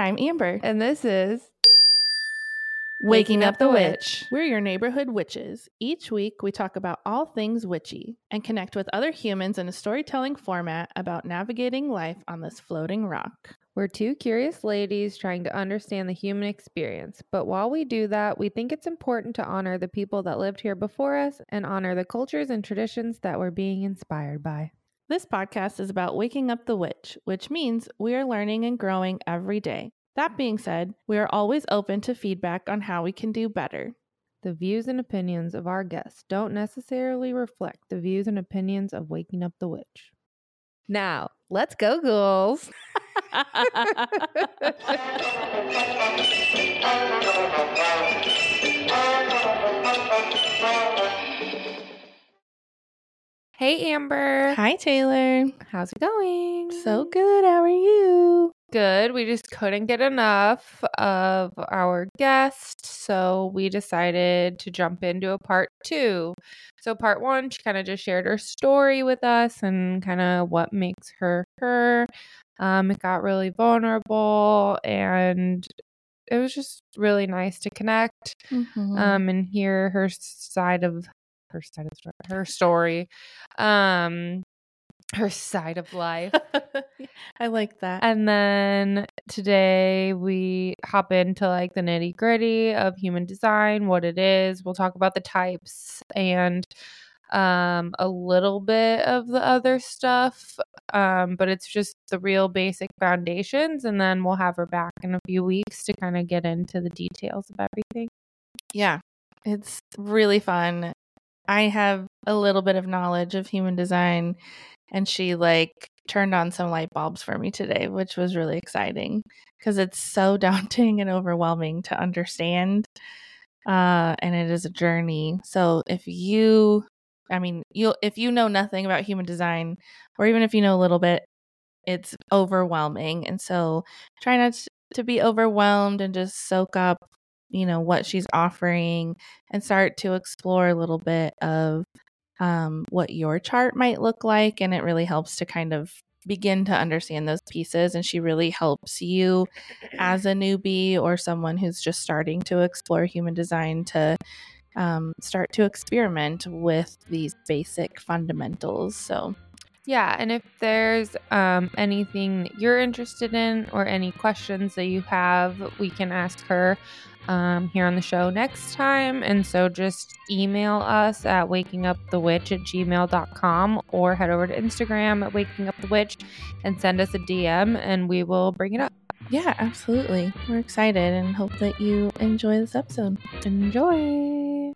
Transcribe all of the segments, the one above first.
I'm Amber. And this is Waking Up the Witch. We're your neighborhood witches. Each week, we talk about all things witchy and connect with other humans in a storytelling format about navigating life on this floating rock. We're two curious ladies trying to understand the human experience. But while we do that, we think it's important to honor the people that lived here before us and honor the cultures and traditions that we're being inspired by. This podcast is about waking up the witch, which means we are learning and growing every day. That being said, we are always open to feedback on how we can do better. The views and opinions of our guests don't necessarily reflect the views and opinions of Waking Up the Witch. Now, let's go, ghouls. Hey, Amber. Hi, Taylor. How's it going? So good. How are you? Good. We just couldn't get enough of our guest, so we decided to jump into a part 2. So part 1, she kind of just shared her story with us and kind of what makes her her. It got really vulnerable, and it was just really nice to connect and hear her side of her story. Her side of life. I like that. And then today we hop into like the nitty gritty of human design, what it is. We'll talk about the types and a little bit of the other stuff. But it's just the real basic foundations. And then we'll have her back in a few weeks to kind of get into the details of everything. Yeah, it's really fun. I have a little bit of knowledge of human design, and she turned on some light bulbs for me today, which was really exciting because it's so daunting and overwhelming to understand. And it is a journey. So if you know nothing about human design, or even if you know a little bit, it's overwhelming. And so try not to be overwhelmed and just soak up, what she's offering and start to explore a little bit of what your chart might look like. And it really helps to kind of begin to understand those pieces. And she really helps you as a newbie or someone who's just starting to explore human design to start to experiment with these basic fundamentals. So yeah, and if there's anything that you're interested in or any questions that you have, we can ask her here on the show next time. And so just email us at wakingupthewitch@gmail.com or head over to Instagram at wakingupthewitch and send us a DM and we will bring it up. Yeah, absolutely. We're excited and hope that you enjoy this episode. Enjoy.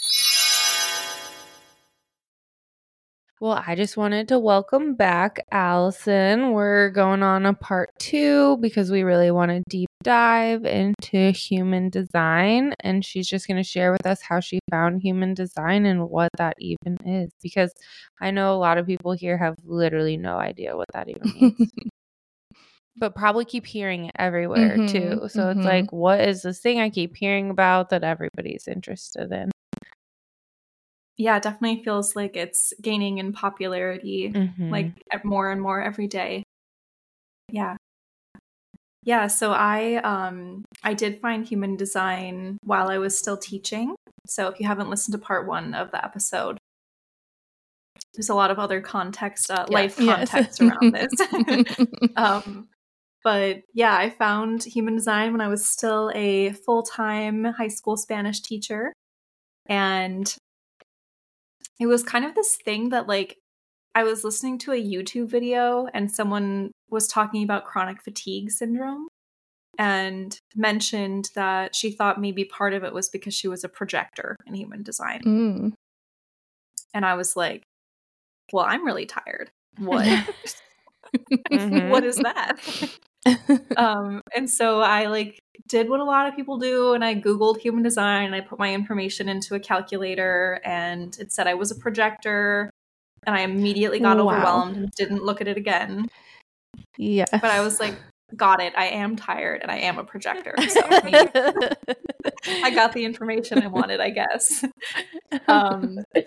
Well, I just wanted to welcome back Allison. We're going on a part 2 because we really want to deep dive into human design. And she's just going to share with us how she found human design and what that even is. Because I know a lot of people here have literally no idea what that even means. But probably keep hearing it everywhere too. So it's like, what is this thing I keep hearing about that everybody's interested in? Yeah, it definitely feels like it's gaining in popularity, more and more every day. Yeah. Yeah, so I did find human design while I was still teaching. So if you haven't listened to part 1 of the episode, there's a lot of other context, life context around this. But yeah, I found human design when I was still a full-time high school Spanish teacher. And it was kind of this thing that I was listening to a YouTube video and someone was talking about chronic fatigue syndrome and mentioned that she thought maybe part of it was because she was a projector in human design. And I was like, well, I'm really tired. What? What is that? And so I did what a lot of people do, and I Googled human design and I put my information into a calculator and it said I was a projector, and I immediately got overwhelmed and didn't look at it again. Yeah. But I was like, got it. I am tired and I am a projector. So I got the information I wanted, I guess. But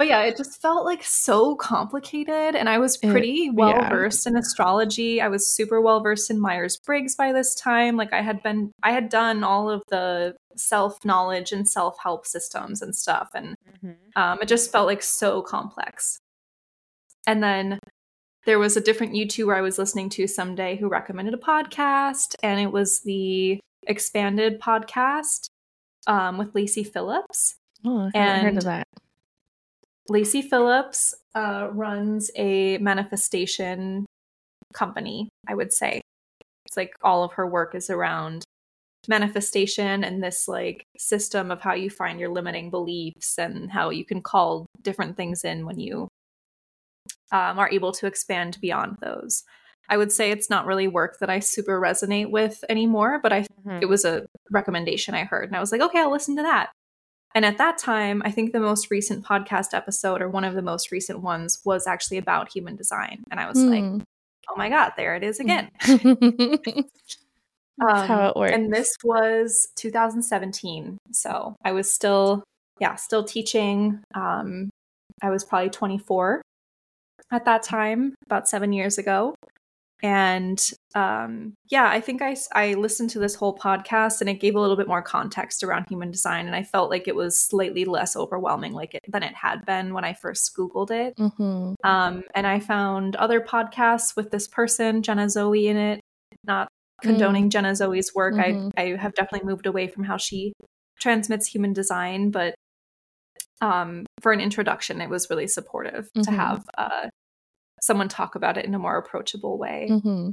But yeah, it just felt like so complicated. And I was pretty well versed in astrology. I was super well versed in Myers-Briggs by this time. Like I had done all of the self-knowledge and self-help systems and stuff. And it just felt like so complex. And then there was a different YouTuber I was listening to someday who recommended a podcast, and it was the Expanded podcast with Lacy Phillips. Oh, I haven't heard of that. Lacy Phillips runs a manifestation company, I would say. It's like all of her work is around manifestation and this like system of how you find your limiting beliefs and how you can call different things in when you are able to expand beyond those. I would say it's not really work that I super resonate with anymore, but it was a recommendation I heard and I was like, okay, I'll listen to that. And at that time, I think the most recent podcast episode, or one of the most recent ones, was actually about human design. And I was like, oh my God, there it is again. That's how it works. And this was 2017. So I was still teaching. I was probably 24 at that time, about 7 years ago. And I think I listened to this whole podcast and it gave a little bit more context around human design. And I felt like it was slightly less overwhelming than it had been when I first Googled it. And I found other podcasts with this person, Jenna Zoe, in it. Not condoning Jenna Zoe's work. I have definitely moved away from how she transmits human design. But for an introduction, it was really supportive to have someone talk about it in a more approachable way.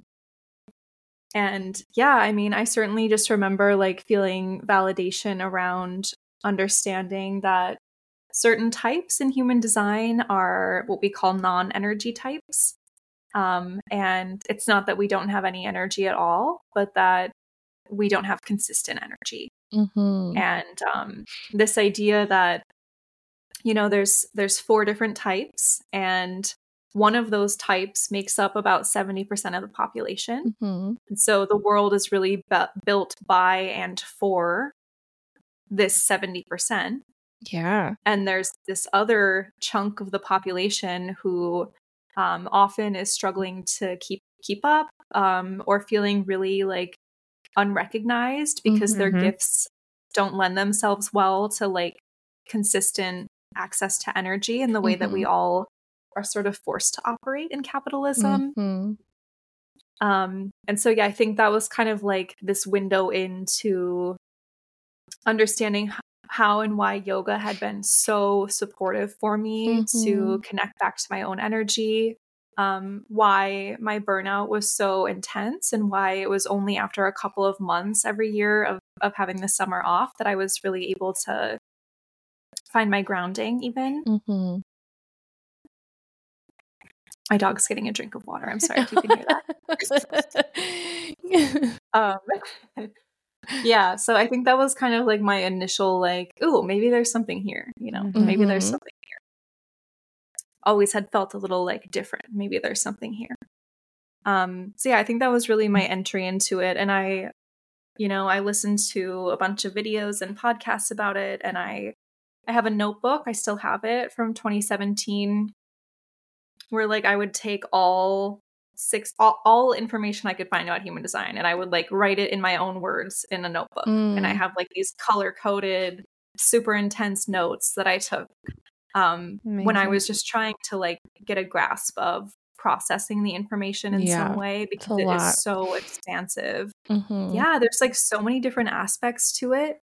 And yeah, I mean, I certainly just remember like feeling validation around understanding that certain types in human design are what we call non-energy types. And it's not that we don't have any energy at all, but that we don't have consistent energy. And this idea that, you know, there's 4 different types, and one of those types makes up about 70% of the population. And so the world is really built by and for this 70%. Yeah. And there's this other chunk of the population who often is struggling to keep up or feeling really like unrecognized because their gifts don't lend themselves well to like consistent access to energy in the way that we all are sort of forced to operate in capitalism. And so, yeah, I think that was kind of like this window into understanding how and why yoga had been so supportive for me to connect back to my own energy, why my burnout was so intense, and why it was only after a couple of months every year of having the summer off that I was really able to find my grounding even. My dog's getting a drink of water. I'm sorry if you can hear that. Yeah, so I think that was kind of like my initial like, ooh, maybe there's something here, you know, maybe there's something here. Always had felt a little like different. Maybe there's something here. So yeah, I think that was really my entry into it. And I listened to a bunch of videos and podcasts about it. And I have a notebook. I still have it from 2017 where like I would take all information I could find about human design and I would like write it in my own words in a notebook. And I have like these color-coded, super intense notes that I took when I was just trying to like get a grasp of processing the information in some way because it is so expansive. Yeah, there's like so many different aspects to it.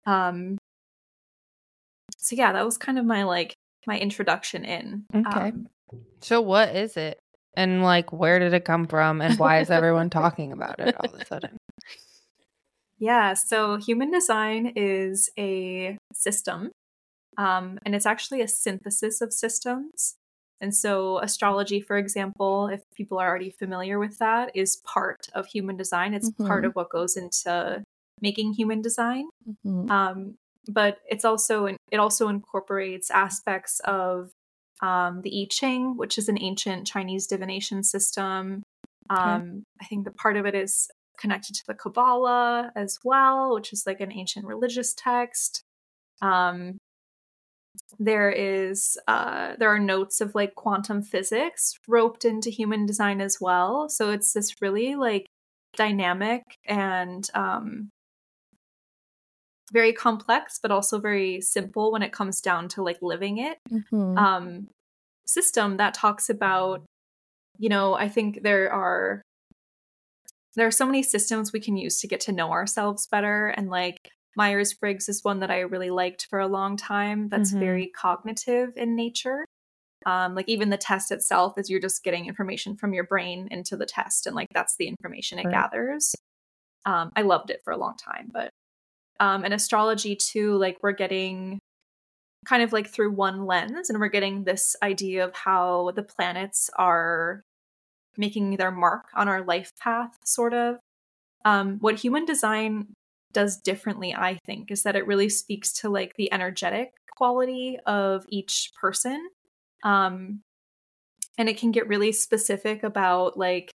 So yeah, that was kind of my introduction in. Okay. So what is it? And like, where did it come from? And why is everyone talking about it all of a sudden? Yeah, so human design is a system. And it's actually a synthesis of systems. And so astrology, for example, if people are already familiar with that, is part of human design. It's part of what goes into making human design. But it also incorporates aspects of the I Ching, which is an ancient Chinese divination system. I think the part of it is connected to the Kabbalah as well, which is like an ancient religious text. there are notes of like quantum physics roped into human design as well. So it's this really like dynamic and very complex, but also very simple when it comes down to like living it. System that talks about, I think there are so many systems we can use to get to know ourselves better, and like Myers-Briggs is one that I really liked for a long time. That's very cognitive in nature. Like even the test itself is you're just getting information from your brain into the test, and like that's the information it gathers. I loved it for a long time, but in astrology too, like we're getting kind of like through one lens, and we're getting this idea of how the planets are making their mark on our life path, sort of. What human design does differently, I think, is that it really speaks to like the energetic quality of each person. And it can get really specific about like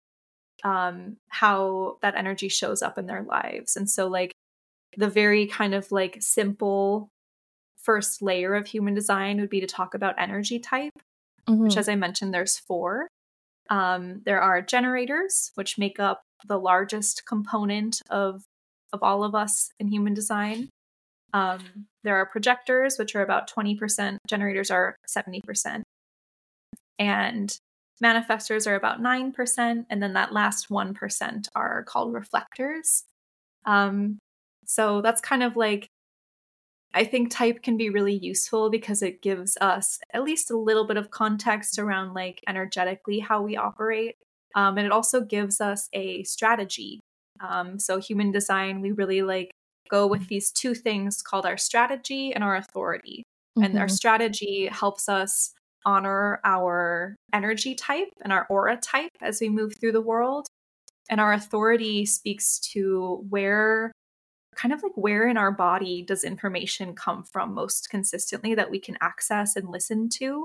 how that energy shows up in their lives. And so like the very kind of like simple first layer of human design would be to talk about energy type, which, as I mentioned, there's 4. There are generators, which make up the largest component of all of us in human design. There are projectors, which are about 20%. Generators are 70%. And manifestors are about 9%. And then that last 1% are called reflectors. So that's kind of like, I think type can be really useful because it gives us at least a little bit of context around like energetically how we operate. And it also gives us a strategy. So human design, we really like go with these 2 things called our strategy and our authority. And our strategy helps us honor our energy type and our aura type as we move through the world. And our authority speaks to where in our body does information come from most consistently that we can access and listen to.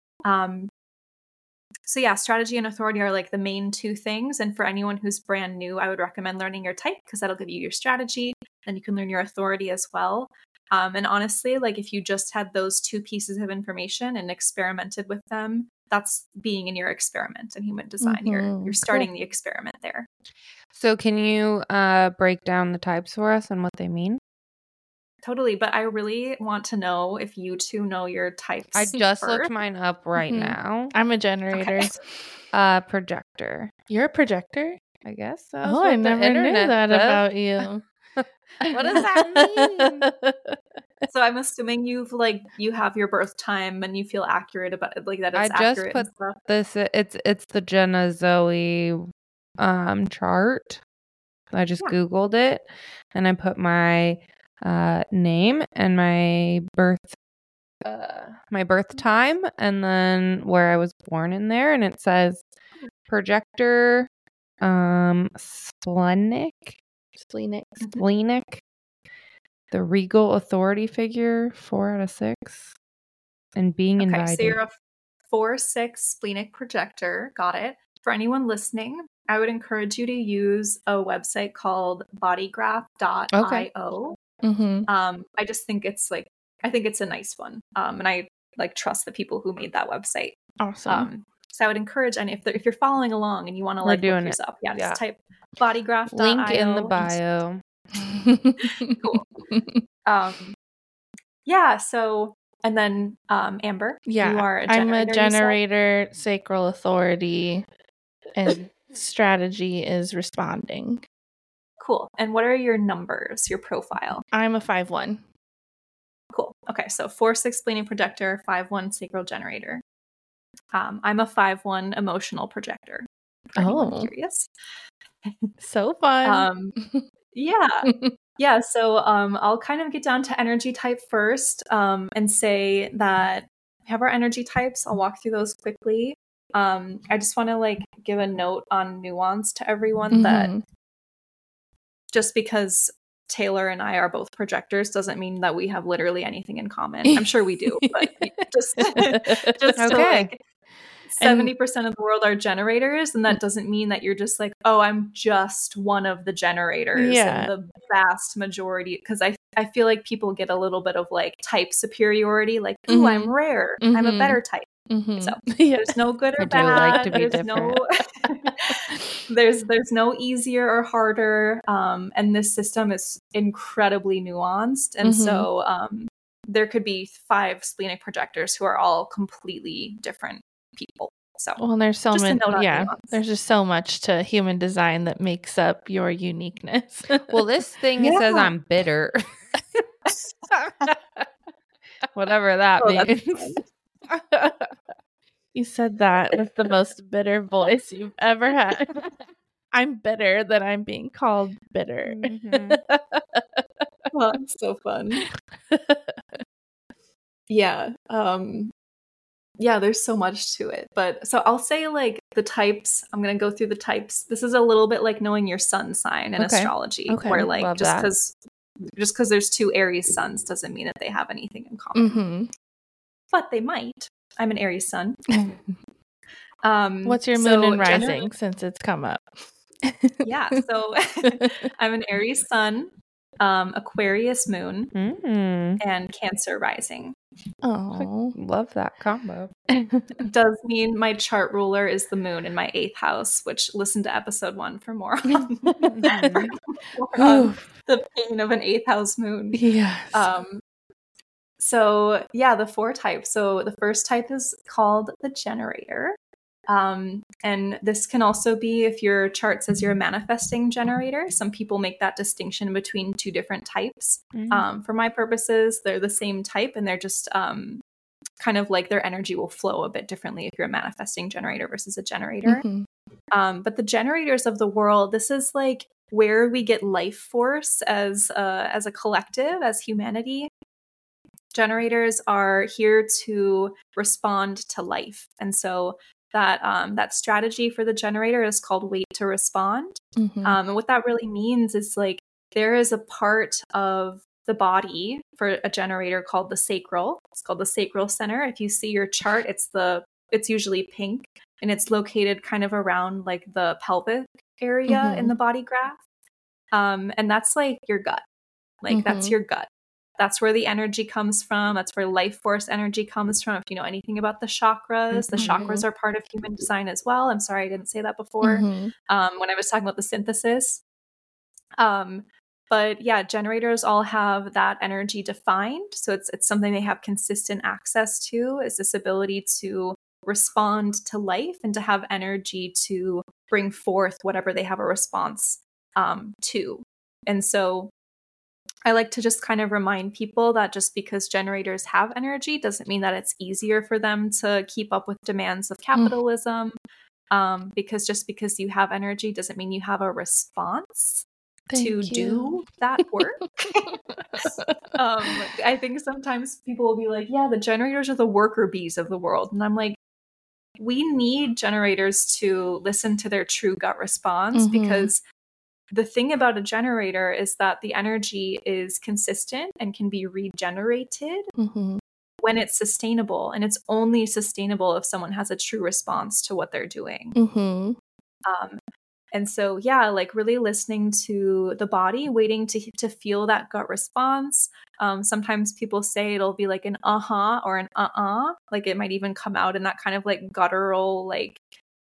So yeah, strategy and authority are like the main 2 things. And for anyone who's brand new, I would recommend learning your type because that'll give you your strategy. Then you can learn your authority as well. And honestly, like if you just had those 2 pieces of information and experimented with them, that's being in your experiment in human design. You're starting the experiment there. So can you break down the types for us and what they mean? Totally, but I really want to know if you 2 know your types. I just looked mine up right now. I'm a generator. Okay. Projector. You're a projector? I guess so. Oh, I never knew that about you. What does that mean? So I'm assuming you have your birth time and you feel accurate about it, like that it's accurate. I just put this. It's the Jenna Zoe chart. I just Googled it and I put my name and my birth time and then where I was born in there, and it says projector splenic, the regal authority figure, 4 out of 6, and being invited. So you're a 4/6 splenic projector. Got it. For anyone listening, I would encourage you to use a website called bodygraph.io. I just think it's a nice one. And I like trust the people who made that website. Awesome. So I would encourage, and if you're following along and you want to like look yours up, just type bodygraph.io. Link in the bio. Cool. Yeah. So, and then Amber, you are a generator. I'm a generator, sacral authority, and strategy is responding. Cool. And what are your numbers, your profile? I'm a 5/1. Cool. Okay, so 4/6 splenic projector, 5/1 sacral generator. I'm a 5/1 emotional projector. For anyone curious. So fun. Yeah. So I'll kind of get down to energy type first, and say that we have our energy types. I'll walk through those quickly. I just want to like give a note on nuance to everyone that just because Taylor and I are both projectors doesn't mean that we have literally anything in common. I'm sure we do, but just to like 70% of the world are generators, and that doesn't mean that you're just like, oh, I'm just one of the generators in the vast majority. Because I I feel like people get a little bit of like type superiority, like, ooh, I'm rare. I'm a better type. So there's no good or bad. like to be there's different. there's no easier or harder. And this system is incredibly nuanced. And so there could be 5 splenic projectors who are all completely different people. So well, there's so just a many. note on Yeah, nuance. there's just so much to human design that makes up your uniqueness. Well, this thing, it says I'm bitter. Whatever that Oh, that's means. You said that with the most bitter voice you've ever had. I'm bitter that I'm being called bitter. Oh, it's so fun. Yeah. Yeah, there's so much to it. But so I'll say like the types, I'm going to go through the types. This is a little bit like knowing your sun sign in astrology, where like Love just that. because there's 2 Aries suns doesn't mean that they have anything in common. But they might. I'm an Aries sun. What's your moon and rising since it's come up? Yeah, so I'm an Aries sun, Aquarius moon, and Cancer rising. Oh, love that combo. Does mean my chart ruler is the moon in my 8th house, which listen to episode 1 for more on, the pain of an 8th house moon. Yes. So yeah, the 4 types. So the first type is called the generator. And this can also be if your chart says you're a manifesting generator. Some people make that distinction between 2 different types. For my purposes, they're the same type, and they're just kind of like their energy will flow a bit differently if you're a manifesting generator versus a generator. But the generators of the world, this is like where we get life force as a collective, as humanity. Generators are here to respond to life. And so that strategy for the generator is called wait to respond. And what that really means is like there is a part of the body for a generator called the sacral. It's called the sacral center. If you see your chart, it's usually pink, and it's located kind of around like the pelvic area in the body graph. And that's like your gut. Like that's your gut. That's where the energy comes from. That's where life force energy comes from. If you know anything about the chakras are part of human design as well. I'm sorry I didn't say that before when I was talking about the synthesis. But yeah, generators all have that energy defined. So it's something they have consistent access to, is this ability to respond to life and to have energy to bring forth whatever they have a response to. And so I like to just kind of remind people that just because generators have energy doesn't mean that it's easier for them to keep up with demands of capitalism. Because just because you have energy doesn't mean you have a response to do that work. I think sometimes people will be like, yeah, the generators are the worker bees of the world. And I'm like, we need generators to listen to their true gut response, because the thing about a generator is that the energy is consistent and can be regenerated when it's sustainable. And it's only sustainable if someone has a true response to what they're doing. And so, yeah, like really listening to the body, waiting to feel that gut response. Sometimes people say it'll be like an uh-huh or an like it might even come out in that kind of like guttural like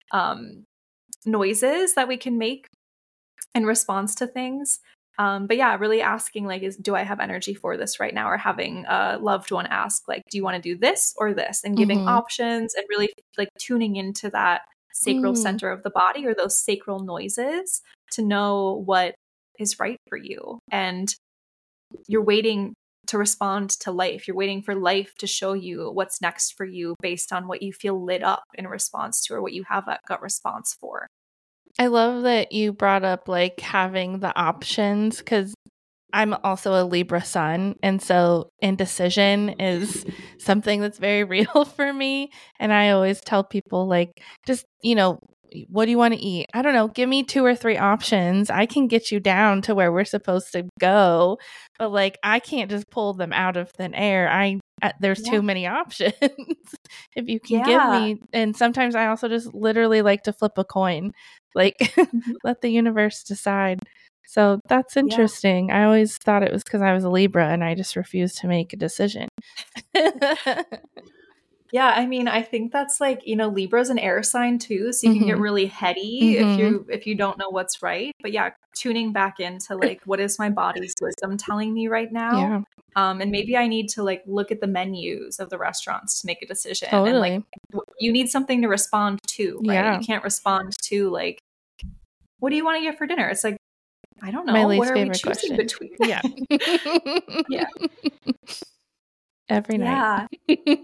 noises that we can make in response to things. But yeah, really asking like, do I have energy for this right now? Or having a loved one ask like, do you want to do this or this? And giving options and really like tuning into that sacral center of the body, or those sacral noises, to know what is right for you. And you're waiting to respond to life. You're waiting for life to show you what's next for you based on what you feel lit up in response to, or what you have that gut response for. I love that you brought up like having the options, because I'm also a Libra sun, and so indecision is something that's very real for me. And I always tell people like, just, what do you want to eat? I don't know. Give me 2 or 3 options. I can get you down to where we're supposed to go, but like I can't just pull them out of thin air. There's too many options. If you can give me, and sometimes I also just literally like to flip a coin, like let the universe decide So that's interesting. I always thought it was because I was a Libra and I just refused to make a decision. Yeah, I mean, I think that's like, Libra's an air sign too, so you can get really heady if you don't know what's right. But yeah, tuning back into like, what is my body's wisdom telling me right now? Yeah. And maybe I need to like look at the menus of the restaurants to make a decision. Totally. And like, you need something to respond to, right? Yeah. You can't respond to like, what do you want to get for dinner? It's like, I don't know. My least what are we favorite choosing question. between? Yeah. Yeah. Every night. Yeah.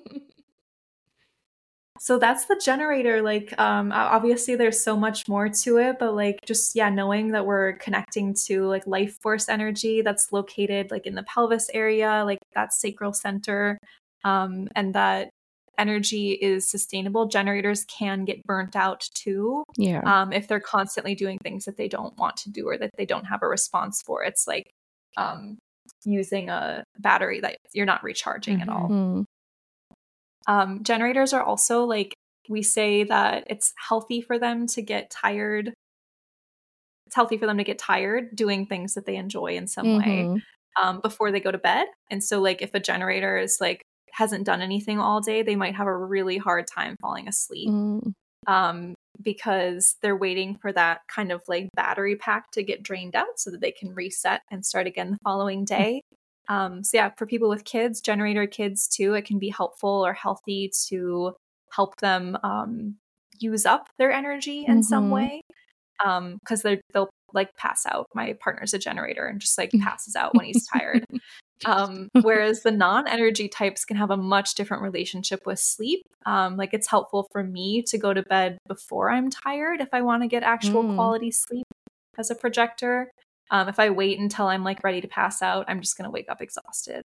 So that's the generator. Like, obviously there's so much more to it, but like, just, knowing that we're connecting to like life force energy that's located like in the pelvis area, like that sacral center, and that energy is sustainable. Generators can get burnt out too. Yeah. If they're constantly doing things that they don't want to do or that they don't have a response for. It's like, using a battery that you're not recharging at all. Mm. Generators are also like, we say that it's healthy for them to get tired. It's healthy for them to get tired doing things that they enjoy in some way before they go to bed. And so like if a generator is like hasn't done anything all day, they might have a really hard time falling asleep because they're waiting for that kind of like battery pack to get drained out so that they can reset and start again the following day. So yeah, for people with kids, generator kids too, it can be helpful or healthy to help them use up their energy in some way, because they'll like pass out. My partner's a generator and just like passes out when he's tired. Whereas the non-energy types can have a much different relationship with sleep. Like it's helpful for me to go to bed before I'm tired if I want to get actual quality sleep as a projector. If I wait until I'm like ready to pass out, I'm just going to wake up exhausted.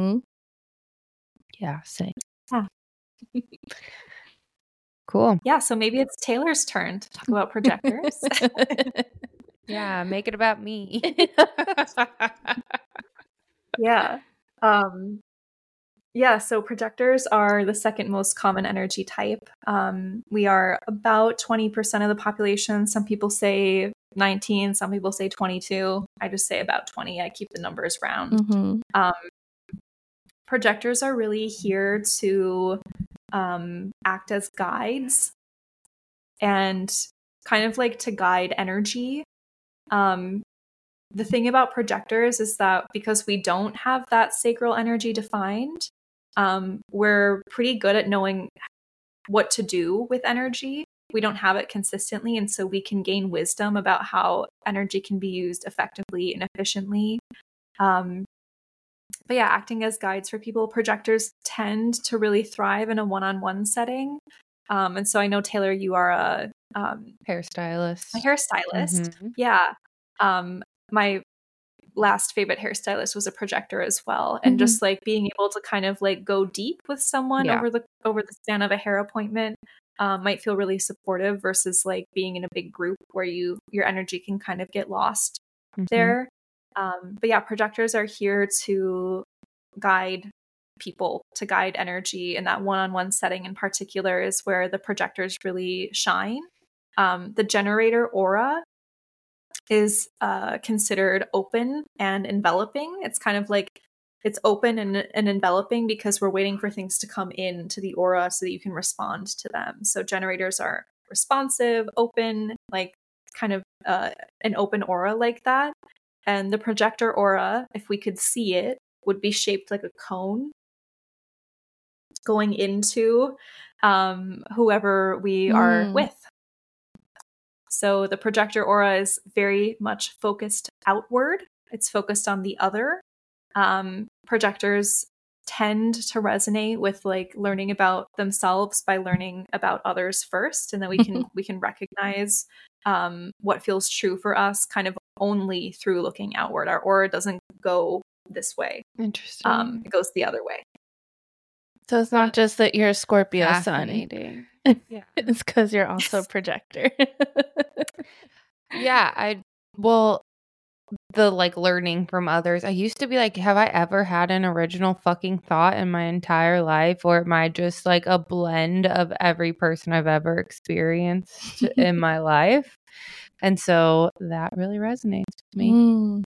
Yeah, same. Yeah. Cool. Yeah, so maybe it's Taylor's turn to talk about projectors. Yeah, make it about me. Yeah. Yeah, so projectors are the second most common energy type. We are about 20% of the population. Some people say 19, some people say 22. I just say about 20. I keep the numbers round. Projectors are really here to act as guides and kind of like to guide energy. The thing about projectors is that because we don't have that sacral energy defined, we're pretty good at knowing what to do with energy. We don't have it consistently, and so we can gain wisdom about how energy can be used effectively and efficiently. But yeah, acting as guides for people, projectors tend to really thrive in a one-on-one setting. And so I know, Taylor, you are a hairstylist. A hairstylist. Yeah. My last favorite hairstylist was a projector as well. And just like being able to kind of like go deep with someone over the span of a hair appointment might feel really supportive versus like being in a big group where your energy can kind of get lost there. But yeah, projectors are here to guide people, to guide energy, and that one-on-one setting in particular is where the projectors really shine. The generator aura is considered open and enveloping. It's kind of like it's open and enveloping because we're waiting for things to come into the aura so that you can respond to them. So generators are responsive, open, like kind of an open aura like that. And the projector aura, if we could see it, would be shaped like a cone going into whoever we are with. So the projector aura is very much focused outward. It's focused on the other. Projectors tend to resonate with like learning about themselves by learning about others first, and then we can recognize what feels true for us kind of only through looking outward. Our aura doesn't go this way. Interesting. It goes the other way. So it's not just that you're a Scorpio sun. Yeah. It's because you're also a projector. Yeah, the like learning from others. I used to be like, have I ever had an original fucking thought in my entire life, or am I just like a blend of every person I've ever experienced in my life? And so that really resonates with me. Mm.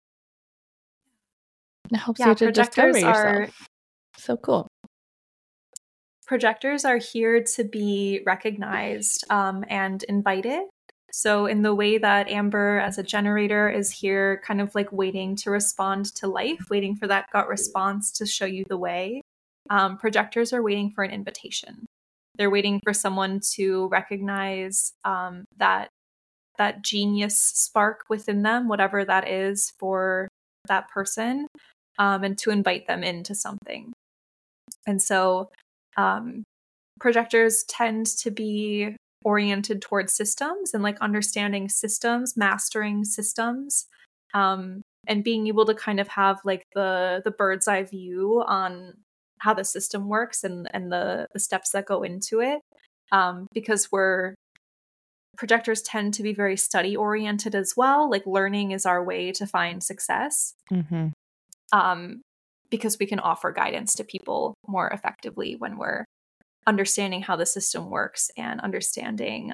It helps you to discover yourself. So cool. Projectors are here to be recognized and invited. So in the way that Amber as a generator is here kind of like waiting to respond to life, waiting for that gut response to show you the way, projectors are waiting for an invitation. They're waiting for someone to recognize that genius spark within them, whatever that is for that person, and to invite them into something. And so projectors tend to be oriented towards systems and like understanding systems, mastering systems, and being able to kind of have like the bird's eye view on how the system works and the steps that go into it. Because projectors tend to be very study oriented as well. Like learning is our way to find success. Because we can offer guidance to people more effectively when we're understanding how the system works and understanding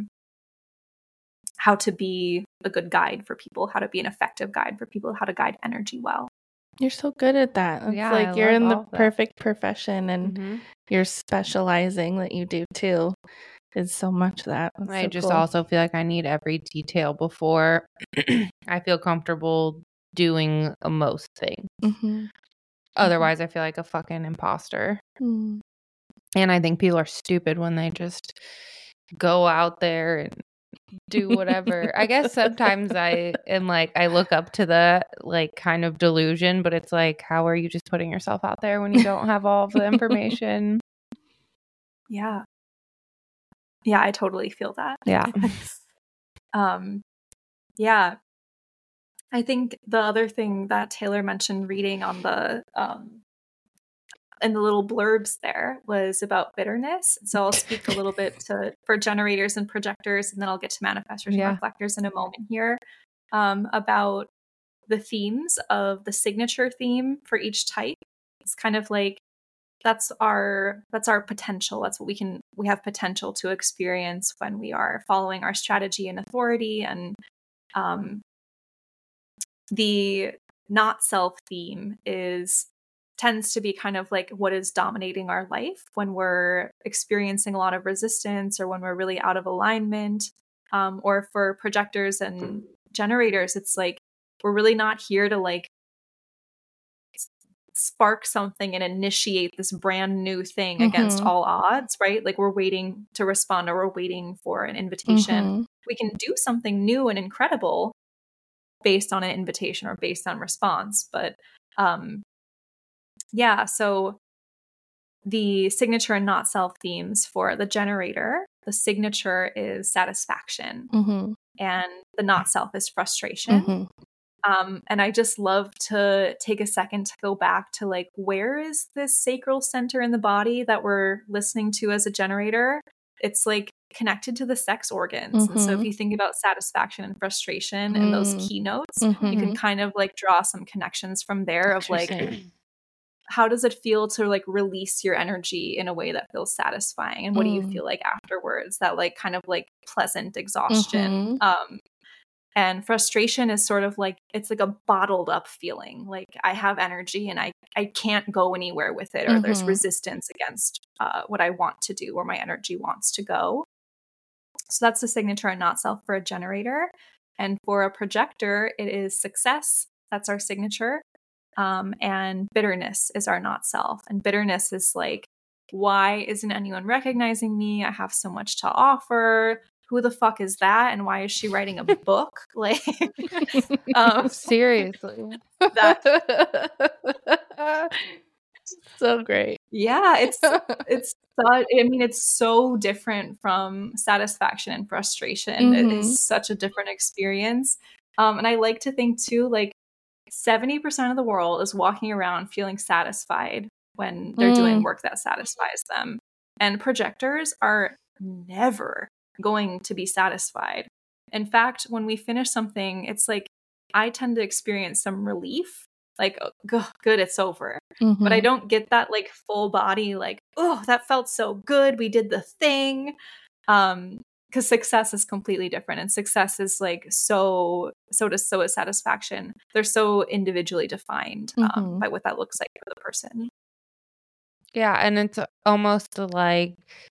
how to be a good guide for people, how to be an effective guide for people, how to guide energy well. You're so good at that. It's like you're in the perfect profession and you're specializing that you do too. Is so much that. That's I so just cool. also feel like I need every detail before I feel comfortable doing most things. Otherwise, I feel like a fucking imposter. And I think people are stupid when they just go out there and do whatever. I guess sometimes I am like, I look up to the like kind of delusion, but it's like, how are you just putting yourself out there when you don't have all of the information? Yeah. Yeah, I totally feel that. Yeah. Yeah. I think the other thing that Taylor mentioned reading on the in the little blurbs there was about bitterness. So I'll speak a little bit for generators and projectors, and then I'll get to manifestors and reflectors in a moment here, about the themes of the signature theme for each type. It's kind of like that's our potential. That's what we have potential to experience when we are following our strategy and authority. And the not self theme tends to be kind of like what is dominating our life when we're experiencing a lot of resistance or when we're really out of alignment. Or for projectors and generators, it's like we're really not here to like spark something and initiate this brand new thing against all odds, right? Like we're waiting to respond or we're waiting for an invitation. We can do something new and incredible based on an invitation or based on response. But yeah, so the signature and not self themes for the generator, the signature is satisfaction and the not self is frustration. And I just love to take a second to go back to like, where is this sacral center in the body that we're listening to as a generator? It's like connected to the sex organs. And so if you think about satisfaction and frustration and those keynotes, you can kind of like draw some connections from there of like, how does it feel to like release your energy in a way that feels satisfying? And what do you feel like afterwards? That like kind of like pleasant exhaustion. And frustration is sort of like, it's like a bottled up feeling. Like I have energy and I can't go anywhere with it, or there's resistance against what I want to do or my energy wants to go. So that's the signature and not self for a generator. And for a projector, it is success. That's our signature. And bitterness is our not self. And bitterness is like, why isn't anyone recognizing me? I have so much to offer. Who the fuck is that? And why is she writing a book? Like, seriously. So great. Yeah, it's so different from satisfaction and frustration. It is such a different experience. And I like to think too, like 70% of the world is walking around feeling satisfied when they're doing work that satisfies them. And projectors are never going to be satisfied. In fact, when we finish something, it's like I tend to experience some relief, like, oh, good, it's over. But I don't get that like full body, like, oh, that felt so good. We did the thing. because success is completely different, and success is like so is satisfaction. They're so individually defined by what that looks like for the person. Yeah, and it's almost like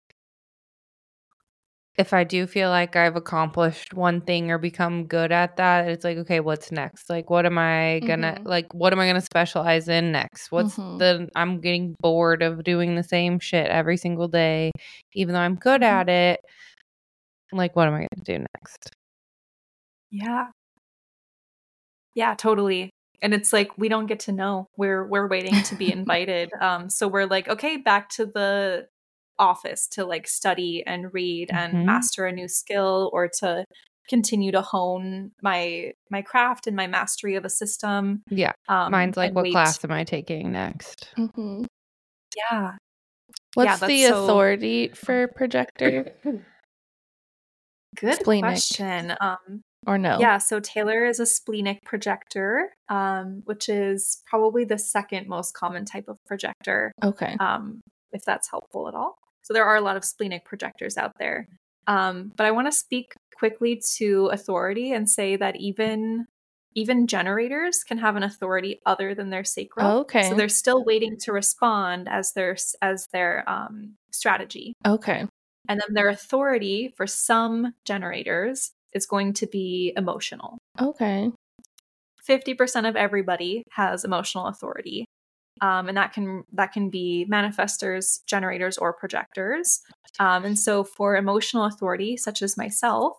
if I do feel like I've accomplished one thing or become good at that, it's like, okay, what's next? Like, what am I gonna specialize in next? I'm getting bored of doing the same shit every single day, even though I'm good at it. Like, what am I gonna do next? Yeah. Yeah, totally. And it's like, we don't get to know. We're waiting to be invited. So we're like, okay, back to the office to like study and read and master a new skill, or to continue to hone my craft and my mastery of a system. Yeah. Mine's like, what class am I taking next? Yeah. What's the authority for projector? Good question. Or no? Yeah, so Taylor is a splenic projector, which is probably the second most common type of projector. Okay. If that's helpful at all. So there are a lot of splenic projectors out there. But I want to speak quickly to authority and say that even generators can have an authority other than their sacral. Okay. So they're still waiting to respond as their strategy. Okay. And then their authority for some generators is going to be emotional. Okay. 50% of everybody has emotional authority. And that can be manifestors, generators, or projectors. And so for emotional authority, such as myself,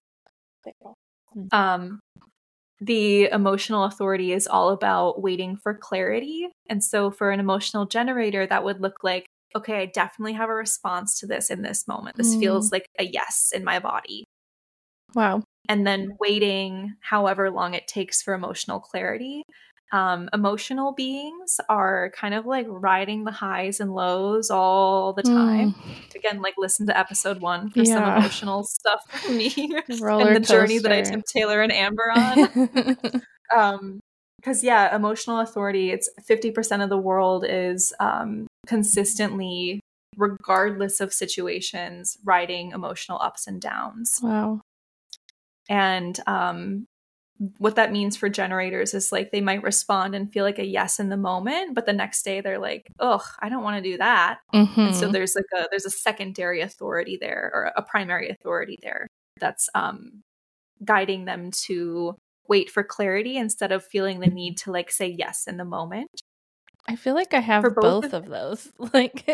the emotional authority is all about waiting for clarity. And so for an emotional generator, that would look like, okay, I definitely have a response to this in this moment. This feels like a yes in my body. Wow. And then waiting however long it takes for emotional clarity. Emotional beings are kind of like riding the highs and lows all the time. Again, like listen to episode 1 for some emotional stuff for me and the journey that I took Taylor and Amber on. Because emotional authority, it's 50% of the world is consistently, regardless of situations, riding emotional ups and downs. Wow. And what that means for generators is like they might respond and feel like a yes in the moment, but the next day they're like, ugh, I don't want to do that. And so there's a secondary authority there, or a primary authority there, that's guiding them to wait for clarity instead of feeling the need to like say yes in the moment. I feel like I have both of those. Like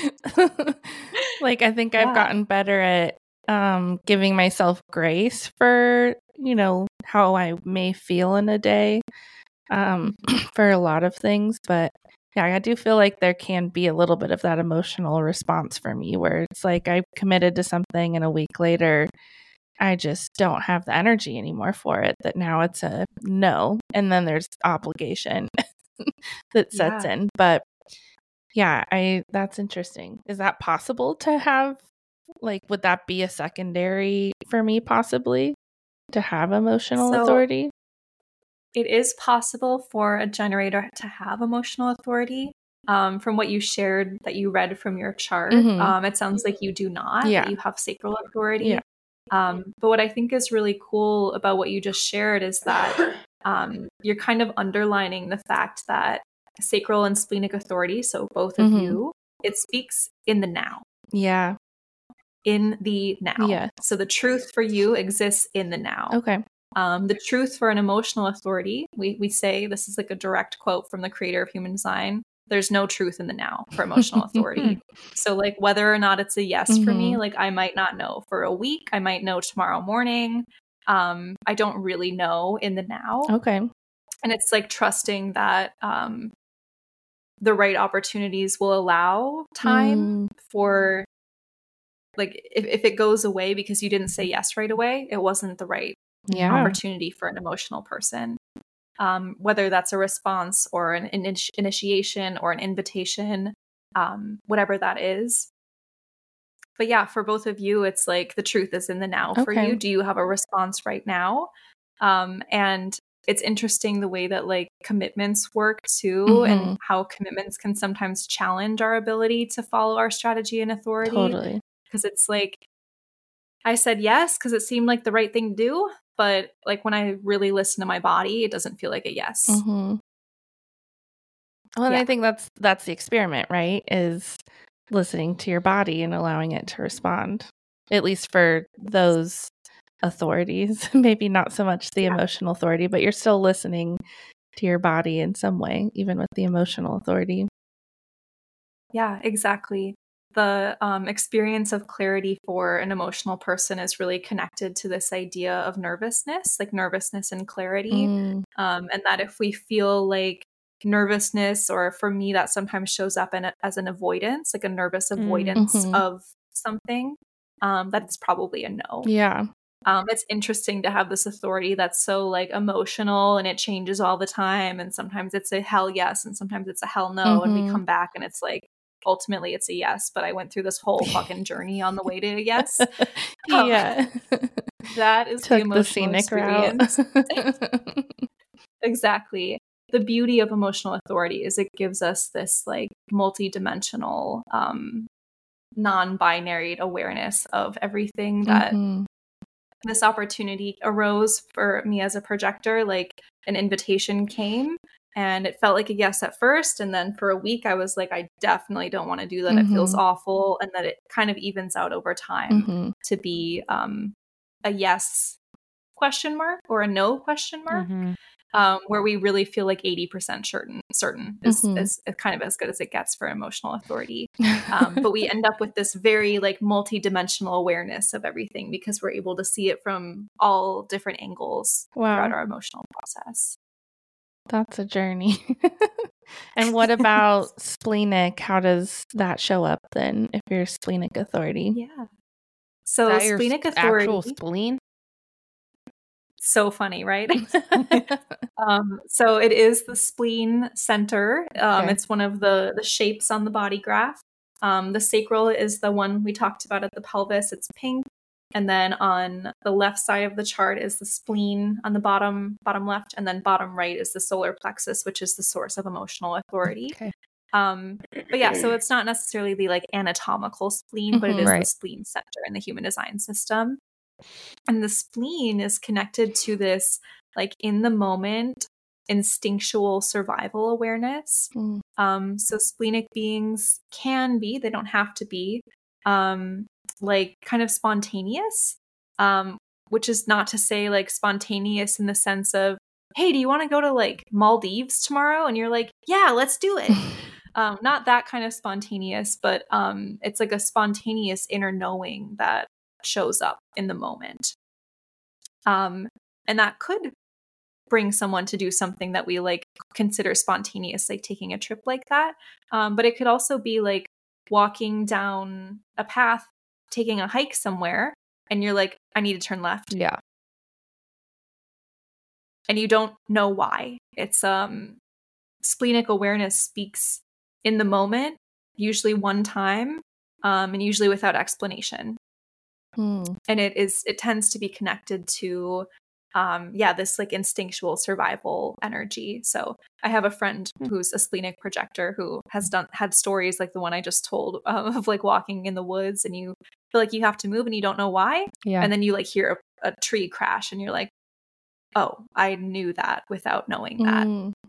I think I've gotten better at giving myself grace for, how I may feel in a day for a lot of things. But yeah, I do feel like there can be a little bit of that emotional response for me where it's like I committed to something and a week later I just don't have the energy anymore for it, that now it's a no. And then there's obligation that sets in. But yeah, that's interesting. Is that possible to have? Like, would that be a secondary for me, possibly, to have emotional authority? It is possible for a generator to have emotional authority. From what you shared that you read from your chart, it sounds like you do not, that you have sacral authority. Yeah. But what I think is really cool about what you just shared is that you're kind of underlining the fact that sacral and splenic authority, so both of you, it speaks in the now. Yeah. In the now. Yeah. So the truth for you exists in the now. Okay. The truth for an emotional authority, we say, this is like a direct quote from the creator of human design, there's no truth in the now for emotional authority. So like whether or not it's a yes for me, like I might not know for a week, I might know tomorrow morning. I don't really know in the now. Okay. And it's like trusting that the right opportunities will allow time for, like, if it goes away because you didn't say yes right away, it wasn't the right opportunity for an emotional person. Whether that's a response or an initiation or an invitation, whatever that is. But yeah, for both of you, it's like the truth is in the now for you. Do you have a response right now? And it's interesting the way that like commitments work too, and how commitments can sometimes challenge our ability to follow our strategy and authority. Totally. Because it's like, I said yes because it seemed like the right thing to do. But like when I really listen to my body, it doesn't feel like a yes. Mm-hmm. Well, and I think that's the experiment, right? Is listening to your body and allowing it to respond, at least for those authorities. Maybe not so much the emotional authority, but you're still listening to your body in some way, even with the emotional authority. Yeah, exactly. The experience of clarity for an emotional person is really connected to this idea of nervousness, like nervousness and clarity. And that if we feel like nervousness, or for me, that sometimes shows up as an avoidance, like a nervous avoidance of something, that's probably a no. Yeah. It's interesting to have this authority that's so like emotional and it changes all the time. And sometimes it's a hell yes, and sometimes it's a hell no. And we come back and it's like, ultimately it's a yes, but I went through this whole fucking journey on the way to a yes. Yeah. That is Took the emotional experience. Exactly. The beauty of emotional authority is it gives us this like multi-dimensional, non-binary awareness of everything that this opportunity arose for me as a projector. Like an invitation came and it felt like a yes at first. And then for a week, I was like, I definitely don't want to do that. It feels awful. And that it kind of evens out over time to be a yes question mark or a no question mark, where we really feel like 80% certain is kind of as good as it gets for emotional authority. But we end up with this very like multi-dimensional awareness of everything because we're able to see it from all different angles throughout our emotional process. That's a journey. And what about splenic? How does that show up then if you're splenic authority? Yeah. So splenic authority. Actual spleen? So funny, right? So it is the spleen center. It's one of the shapes on the body graph. The sacral is the one we talked about at the pelvis. It's pink. And then on the left side of the chart is the spleen on the bottom left. And then bottom right is the solar plexus, which is the source of emotional authority. Okay. But yeah, so it's not necessarily the like anatomical spleen, but it is the spleen center in the human design system. And the spleen is connected to this like in the moment instinctual survival awareness. So splenic beings can be, they don't have to be, like kind of spontaneous, which is not to say like spontaneous in the sense of, hey, do you want to go to like Maldives tomorrow? And you're like, yeah, let's do it. Not that kind of spontaneous, but it's like a spontaneous inner knowing that shows up in the moment. And that could bring someone to do something that we like consider spontaneous, like taking a trip like that. But it could also be like walking down a path, taking a hike somewhere, and you're like, I need to turn left. Yeah. And you don't know why. It's splenic awareness speaks in the moment, usually one time, and usually without explanation. And it tends to be connected to this like instinctual survival energy. So I have a friend who's a splenic projector who has had stories like the one I just told, of like walking in the woods and you feel like you have to move and you don't know why. And then you like hear a tree crash and you're like, oh, I knew that without knowing that.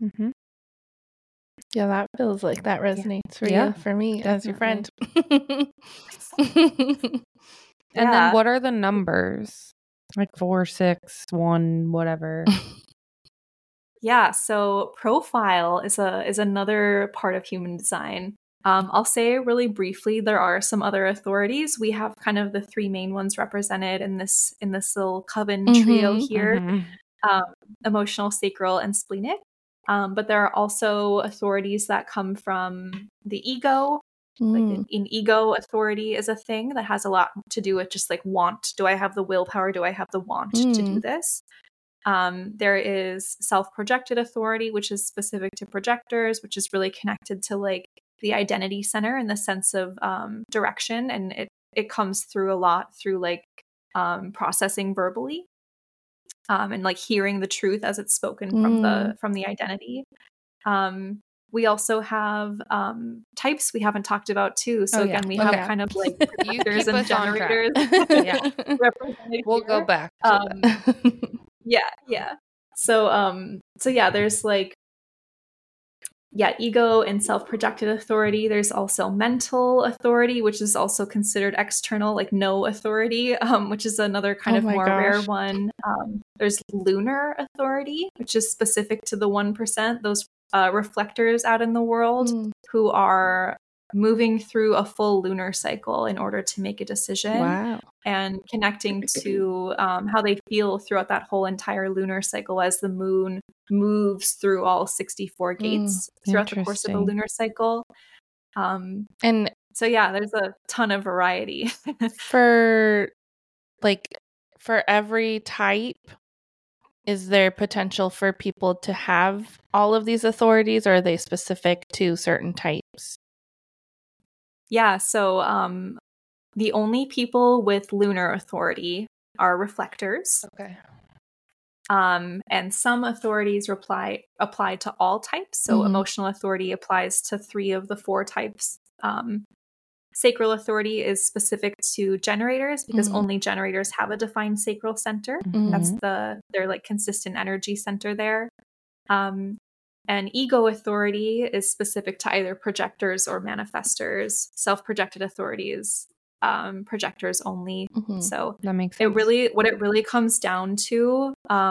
Yeah, that feels like that resonates for you, for me, definitely. as your friend. And then what are the numbers? Like 4, 6, 1, whatever. Yeah, so profile is another part of human design. I'll say really briefly, there are some other authorities. We have kind of the 3 main ones represented in this little coven trio here. Emotional, sacral, and splenic. But there are also authorities that come from the ego. Like an ego authority is a thing that has a lot to do with just like want. Do I have the willpower? Do I have the want to do this? There is self-projected authority, which is specific to projectors, which is really connected to like the identity center in the sense of direction. And it comes through a lot through like processing verbally. And like hearing the truth as it's spoken from the identity. We also have types we haven't talked about too. So again, we have kind of like You projectors keep and us on track. generators. Yeah. represented We'll go here. back to that. Yeah. So yeah, there's like ego and self-projected authority. There's also mental authority, which is also considered external, like no authority, which is another kind of more rare one. There's lunar authority, which is specific to the 1%, those reflectors out in the world who are moving through a full lunar cycle in order to make a decision. Wow. And connecting to how they feel throughout that whole entire lunar cycle as the moon moves through all 64 gates throughout the course of a lunar cycle. And so, yeah, there's a ton of variety. For every type, is there potential for people to have all of these authorities, or are they specific to certain types? Yeah, so the only people with lunar authority are reflectors. Okay. And some authorities apply to all types. So emotional authority applies to 3 of the 4 types. Sacral authority is specific to generators because only generators have a defined sacral center. That's their like consistent energy center there. And ego authority is specific to either projectors or manifestors. Self-projected authorities, projectors only. So that makes sense. What it really comes down to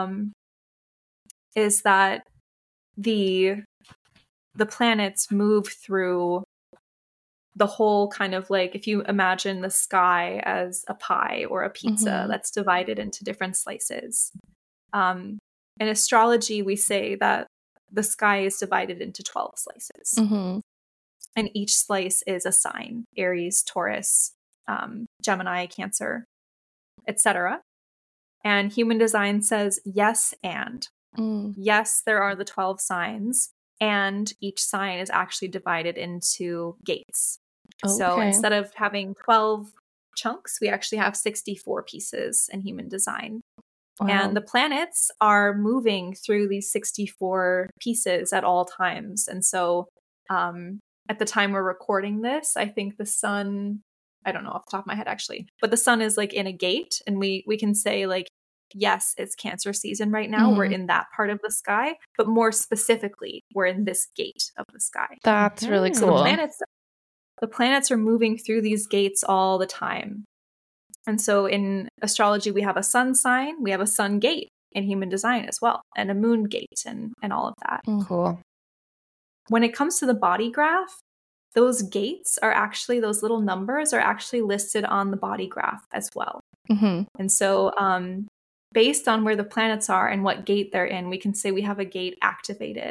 is that the planets move through the whole kind of like, if you imagine the sky as a pie or a pizza that's divided into different slices. In astrology, we say that the sky is divided into 12 slices. And each slice is a sign: Aries, Taurus, Gemini, Cancer, etc. And human design says yes and. Yes, there are the 12 signs, and each sign is actually divided into gates. So instead of having 12 chunks, we actually have 64 pieces in human design. Wow. And the planets are moving through these 64 pieces at all times. And so at the time we're recording this, I think the sun, I don't know off the top of my head actually, but the sun is like in a gate, and we can say like, yes, it's Cancer season right now. We're in that part of the sky, but more specifically, we're in this gate of the sky. That's really cool. So the planets are moving through these gates all the time. And so in astrology, we have a sun sign, we have a sun gate in human design as well, and a moon gate and all of that. Cool. When it comes to the body graph, those gates are actually, those little numbers are actually listed on the body graph as well. And so based on where the planets are and what gate they're in, we can say we have a gate activated.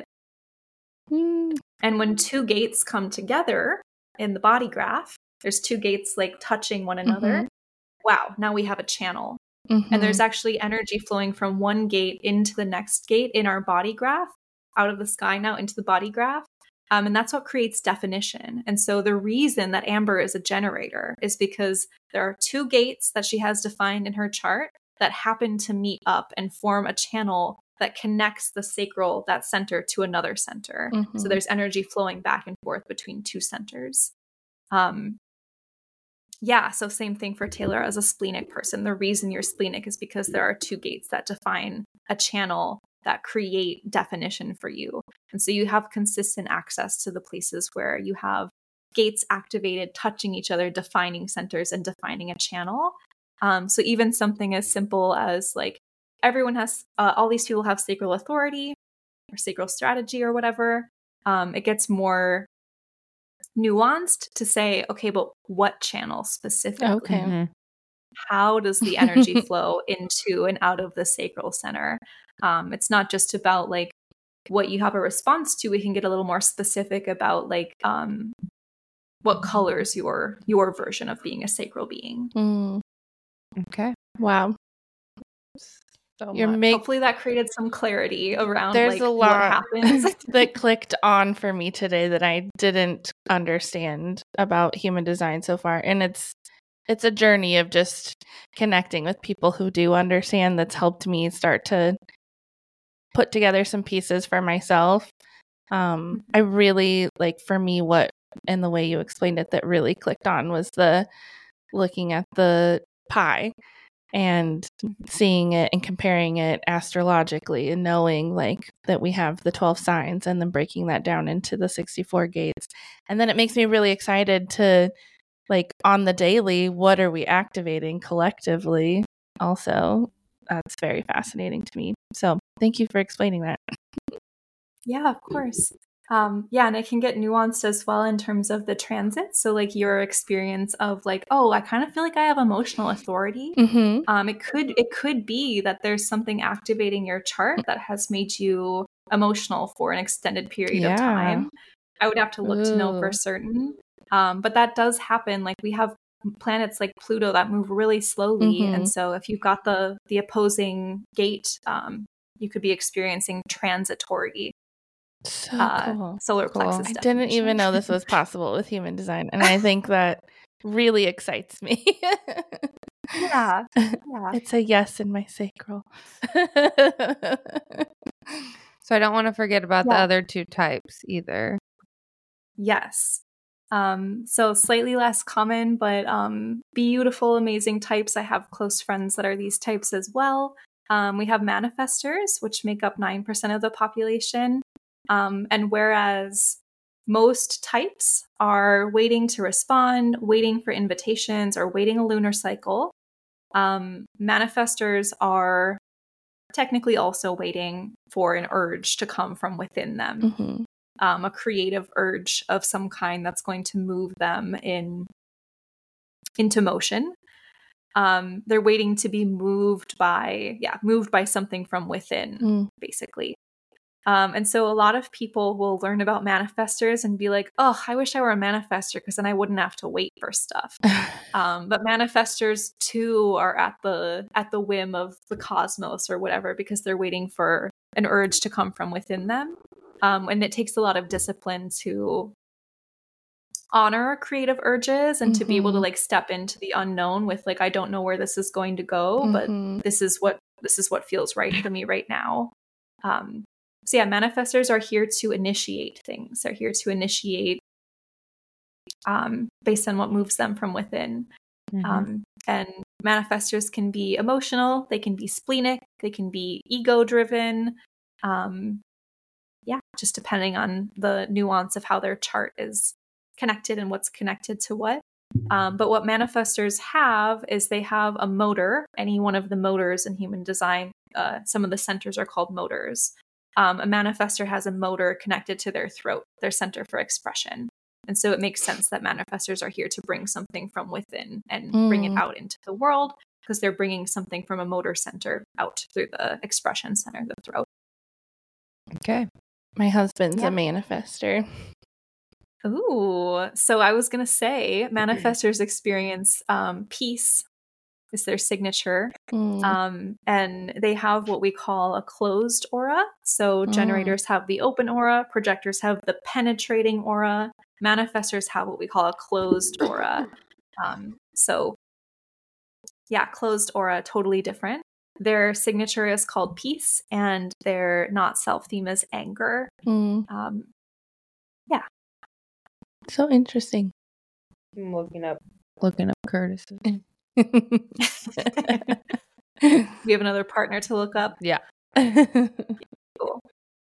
And when 2 gates come together in the body graph, there's 2 gates like touching one another. Wow, now we have a channel. And there's actually energy flowing from one gate into the next gate in our body graph, out of the sky now into the body graph. And that's what creates definition. And so the reason that Amber is a generator is because there are 2 gates that she has defined in her chart that happen to meet up and form a channel that connects the sacral, that center, to another center. So there's energy flowing back and forth between 2 centers. So same thing for Taylor as a splenic person. The reason you're splenic is because there are 2 gates that define a channel that create definition for you. And so you have consistent access to the places where you have gates activated, touching each other, defining centers and defining a channel. So even something as simple as like everyone has, all these people have sacral authority or sacral strategy or whatever. It gets more nuanced to say, okay, but what channel specifically? Okay. How does the energy flow into and out of the sacral center? It's not just about like what you have a response to. We can get a little more specific about like what colors your version of being a sacral being. Okay. Wow. Hopefully that created some clarity around there's like a lot what happens that clicked on for me today that I didn't understand about human design so far. And it's a journey of just connecting with people who do understand that's helped me start to put together some pieces for myself. I really like, for me, what and the way you explained it that really clicked on was the looking at the pie and seeing it and comparing it astrologically and knowing like that we have the 12 signs and then breaking that down into the 64 gates. And then it makes me really excited to like on the daily, what are we activating collectively? Also, that's very fascinating to me. So thank you for explaining that. Yeah, of course. Yeah, and it can get nuanced as well in terms of the transit. So, like your experience of like, oh, I kind of feel like I have emotional authority. Mm-hmm. It could be that there's something activating your chart that has made you emotional for an extended period of time. I would have to look to know for certain. But that does happen. Like we have planets like Pluto that move really slowly, Mm-hmm. and so if you've got the opposing gate, you could be experiencing transitory So cool. solar plexus I definition. didn't even know this was possible with human design. And I think that really excites me. Yeah. It's a yes in my sacral. So I don't want to forget about the Yeah. other two types either. Yes. So slightly less common, but beautiful, amazing types. I have close friends that are these types as well. We have manifestors, which make up 9% of the population. And whereas most types are waiting to respond, waiting for invitations, or waiting a lunar cycle, manifestors are technically also waiting for an urge to come from within them. Mm-hmm. A creative urge of some kind that's going to move them into motion. They're waiting to be moved by something from within, basically. And so a lot of people will learn about manifestors and be like, oh, I wish I were a manifestor because then I wouldn't have to wait for stuff. But manifestors too are at the whim of the cosmos or whatever, because they're waiting for an urge to come from within them. And it takes a lot of discipline to honor creative urges and to be able to like step into the unknown with like, I don't know where this is going to go, but this is what feels right for me right now. So yeah, manifestors are here to initiate things. They're here to initiate based on what moves them from within. And manifestors can be emotional, they can be splenic, they can be ego-driven. Just depending on the nuance of how their chart is connected and what's connected to what. But what manifestors have is they have a motor. Any one of the motors in human design, some of the centers are called motors. A manifestor has a motor connected to their throat, their center for expression. And so it makes sense that manifestors are here to bring something from within and bring it out into the world, because they're bringing something from a motor center out through the expression center, the throat. Okay. My husband's a manifestor. Ooh, so I was going to say manifestors experience peace is their signature. And they have what we call a closed aura. So generators have the open aura, projectors have the penetrating aura, manifestors have what we call a closed aura. Closed aura, totally different. Their signature is called peace, and their not self theme is anger. So interesting. I'm looking up Curtis. We have another partner to look up. Yeah. Cool.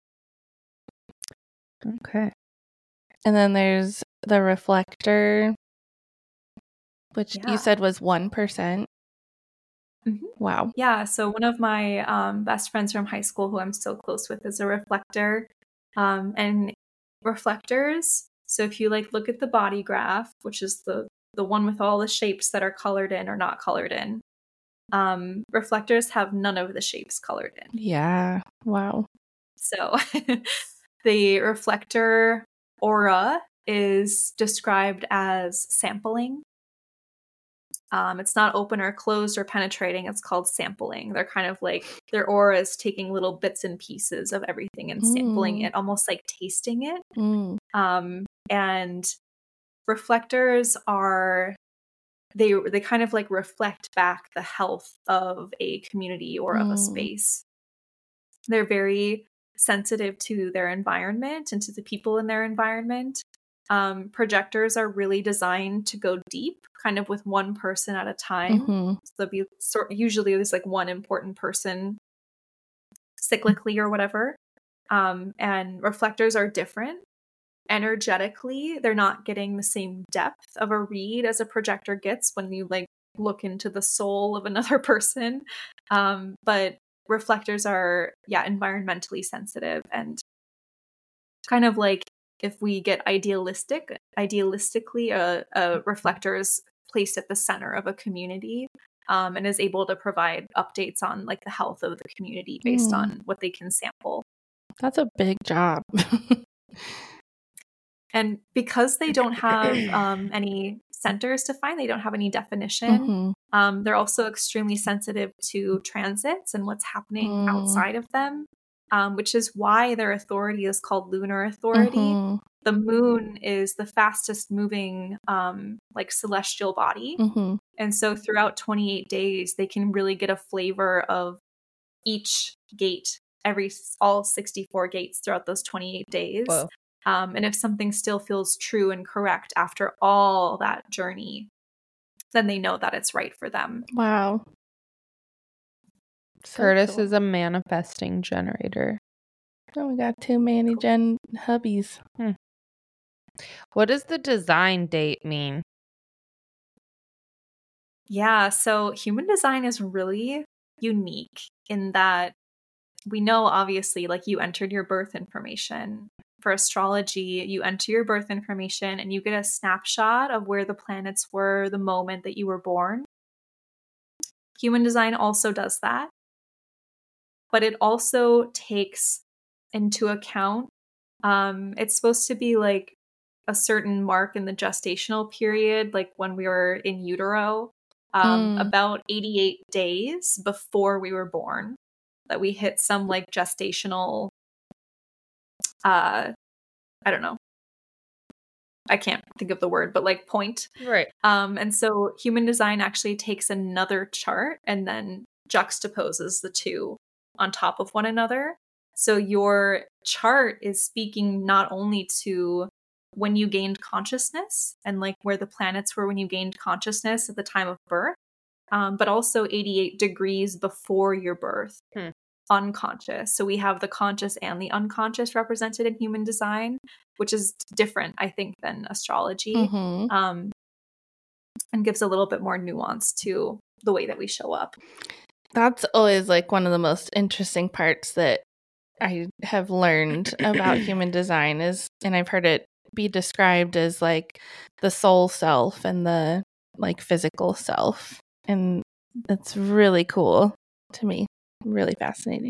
Okay. And then there's the reflector, which you said was 1%. Wow. Yeah. So one of my best friends from high school, who I'm still close with, is a reflector. And reflectors, so if you like look at the body graph, which is the one with all the shapes that are colored in or not colored in, reflectors have none of the shapes colored in. Yeah. Wow. So the reflector aura is described as sampling. It's not open or closed or penetrating. It's called sampling. They're kind of like, their aura is taking little bits and pieces of everything and sampling it, almost like tasting it. And reflectors are, they kind of like reflect back the health of a community or of a space. They're very sensitive to their environment and to the people in their environment. Projectors are really designed to go deep, kind of with one person at a time. Mm-hmm. So there'll be usually there's like one important person cyclically or whatever. And reflectors are different. Energetically, they're not getting the same depth of a read as a projector gets when you like look into the soul of another person. But reflectors are, environmentally sensitive, and kind of like if we get idealistically, a reflector is placed at the center of a community, and is able to provide updates on like the health of the community based on what they can sample. That's a big job. And because they don't have any centers to find, they don't have any definition, they're also extremely sensitive to transits and what's happening outside of them, which is why their authority is called lunar authority. The moon is the fastest moving like celestial body. And so throughout 28 days, they can really get a flavor of each gate, all 64 gates throughout those 28 days. Whoa. And if something still feels true and correct after all that journey, then they know that it's right for them. Wow. So Curtis cool. is a manifesting generator. Oh, we got 2 Manny Gen hubbies. What does the design date mean? Yeah, so human design is really unique in that we know, obviously, like you entered your birth information. For astrology, you enter your birth information and you get a snapshot of where the planets were the moment that you were born. Human design also does that, but it also takes into account, it's supposed to be like a certain mark in the gestational period, like when we were in utero, about 88 days before we were born, that we hit some like gestational, I don't know, I can't think of the word, but like point. Right. And so human design actually takes another chart and then juxtaposes the two on top of one another. So your chart is speaking not only to when you gained consciousness and like where the planets were when you gained consciousness at the time of birth, but also 88 degrees before your birth, unconscious. So we have the conscious and the unconscious represented in human design, which is different, I think, than astrology, and gives a little bit more nuance to the way that we show up. That's always like one of the most interesting parts that I have learned about human design is, and I've heard it be described as like the soul self and the like physical self. And it's really cool to me. Really fascinating.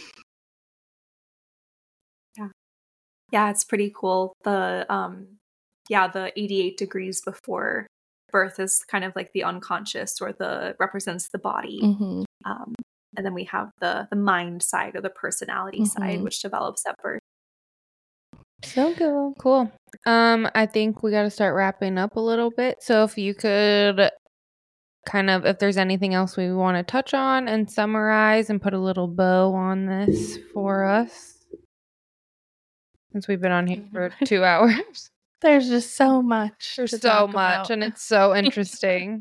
Yeah, it's pretty cool. The 88 degrees before birth is kind of like the unconscious, or represents the body. And then we have the mind side, or the personality side, which develops at birth. So cool. I think we got to start wrapping up a little bit. So if you could kind of, if there's anything else we want to touch on and summarize and put a little bow on this for us, since we've been on here for 2 hours. There's just so much. There's so much, and it's so interesting.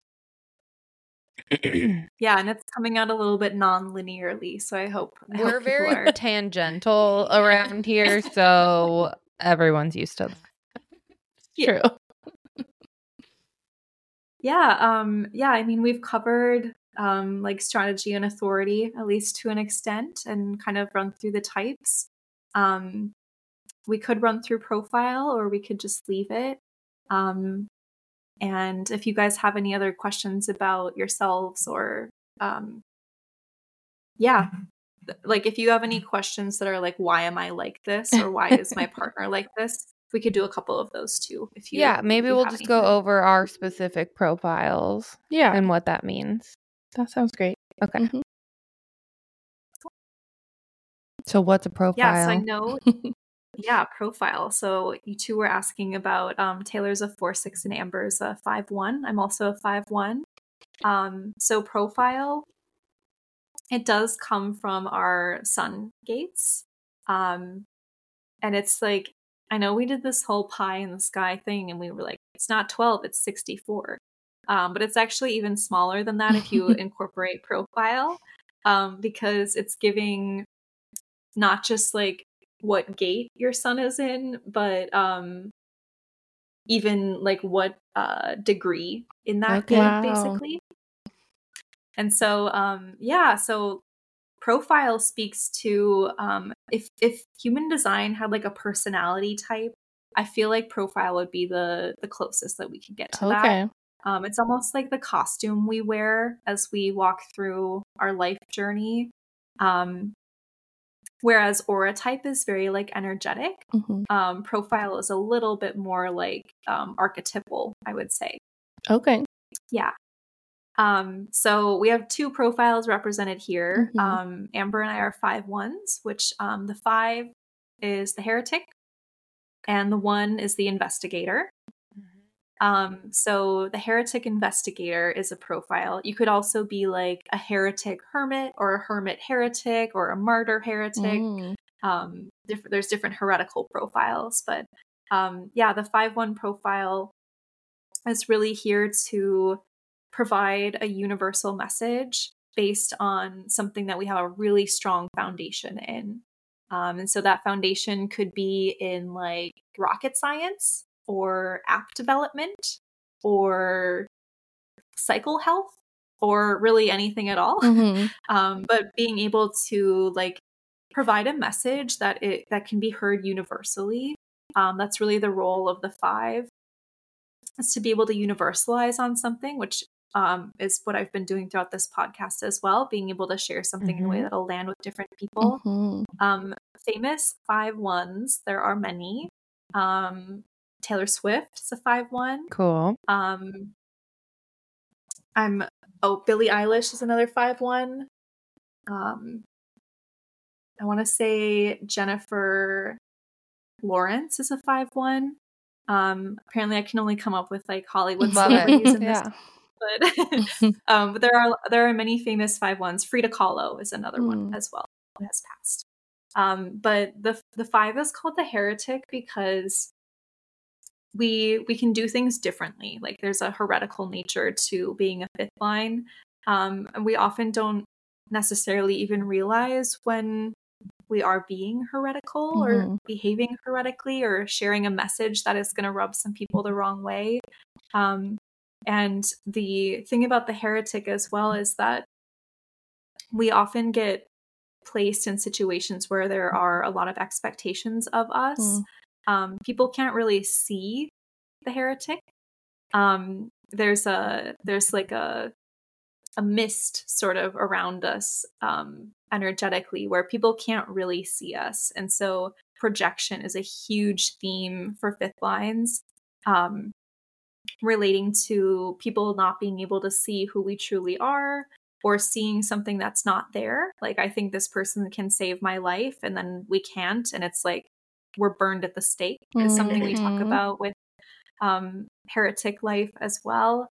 Yeah, and it's coming out a little bit non-linearly, so I hope we're very tangential around here, so everyone's used to that. True. Yeah, I mean, we've covered like strategy and authority, at least to an extent, and kind of run through the types. We could run through profile, or we could just leave it. And if you guys have any other questions about yourselves, or like if you have any questions that are like, why am I like this, or why is my partner like this, we could do a couple of those too. Maybe we'll just go over our specific profiles, and what that means. That sounds great. Okay. So what's a profile? Yes, I know. Yeah, profile. So you two were asking about Taylor's a 4/6 and Amber's a 5/1. I'm also a 5/1. So profile, it does come from our sun gates. And it's like, I know we did this whole pie in the sky thing and we were like, it's not 12, it's 64. But it's actually even smaller than that if you incorporate profile, because it's giving not just like what gate your sun is in, but even like what degree in that gate, Wow. basically. And so, so profile speaks to if human design had like a personality type, I feel like profile would be the closest that we could get to that. It's almost like the costume we wear as we walk through our life journey. Whereas aura type is very like energetic. Profile is a little bit more like archetypal, I would say. Okay. Yeah. So we have 2 profiles represented here. Amber and I are 5-1s, which the 5 is the heretic and the 1 is the investigator. So the heretic investigator is a profile. You could also be like a heretic hermit or a hermit heretic or a martyr heretic. There's different heretical profiles, but the 5-1 profile is really here to provide a universal message based on something that we have a really strong foundation in. And so that foundation could be in like rocket science or app development or cycle health or really anything at all. But being able to like provide a message that can be heard universally. That's really the role of the 5, is to be able to universalize on something, which is what I've been doing throughout this podcast as well, being able to share something in a way that'll land with different people. Famous 5-1s, there are many. Taylor Swift is a 5-1. Cool. Billie Eilish is another 5-1. I want to say Jennifer Lawrence is a 5-1. Apparently I can only come up with like Hollywood celebrities in this. But there are many famous 5-1s. Frida Kahlo is another one as well who has passed. But the 5 is called the heretic because we can do things differently. Like there's a heretical nature to being a 5th line. And we often don't necessarily even realize when we are being heretical or behaving heretically or sharing a message that is going to rub some people the wrong way. And the thing about the heretic as well is that we often get placed in situations where there are a lot of expectations of us. People can't really see the heretic. There's like a mist sort of around us energetically where people can't really see us. And so projection is a huge theme for 5th lines, relating to people not being able to see who we truly are or seeing something that's not there. Like, I think this person can save my life and then we can't. And it's like we're burned at the stake is something we talk about with heretic life as well.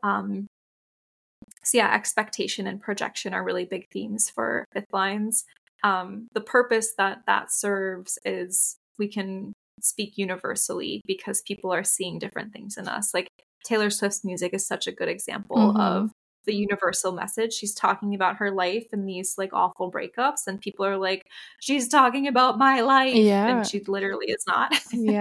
So yeah, expectation and projection are really big themes for 5th lines. The purpose that serves is we can speak universally because people are seeing different things in us. Like Taylor Swift's music is such a good example of the universal message. She's talking about her life and these like awful breakups, and people are like, she's talking about my life, and she literally is not.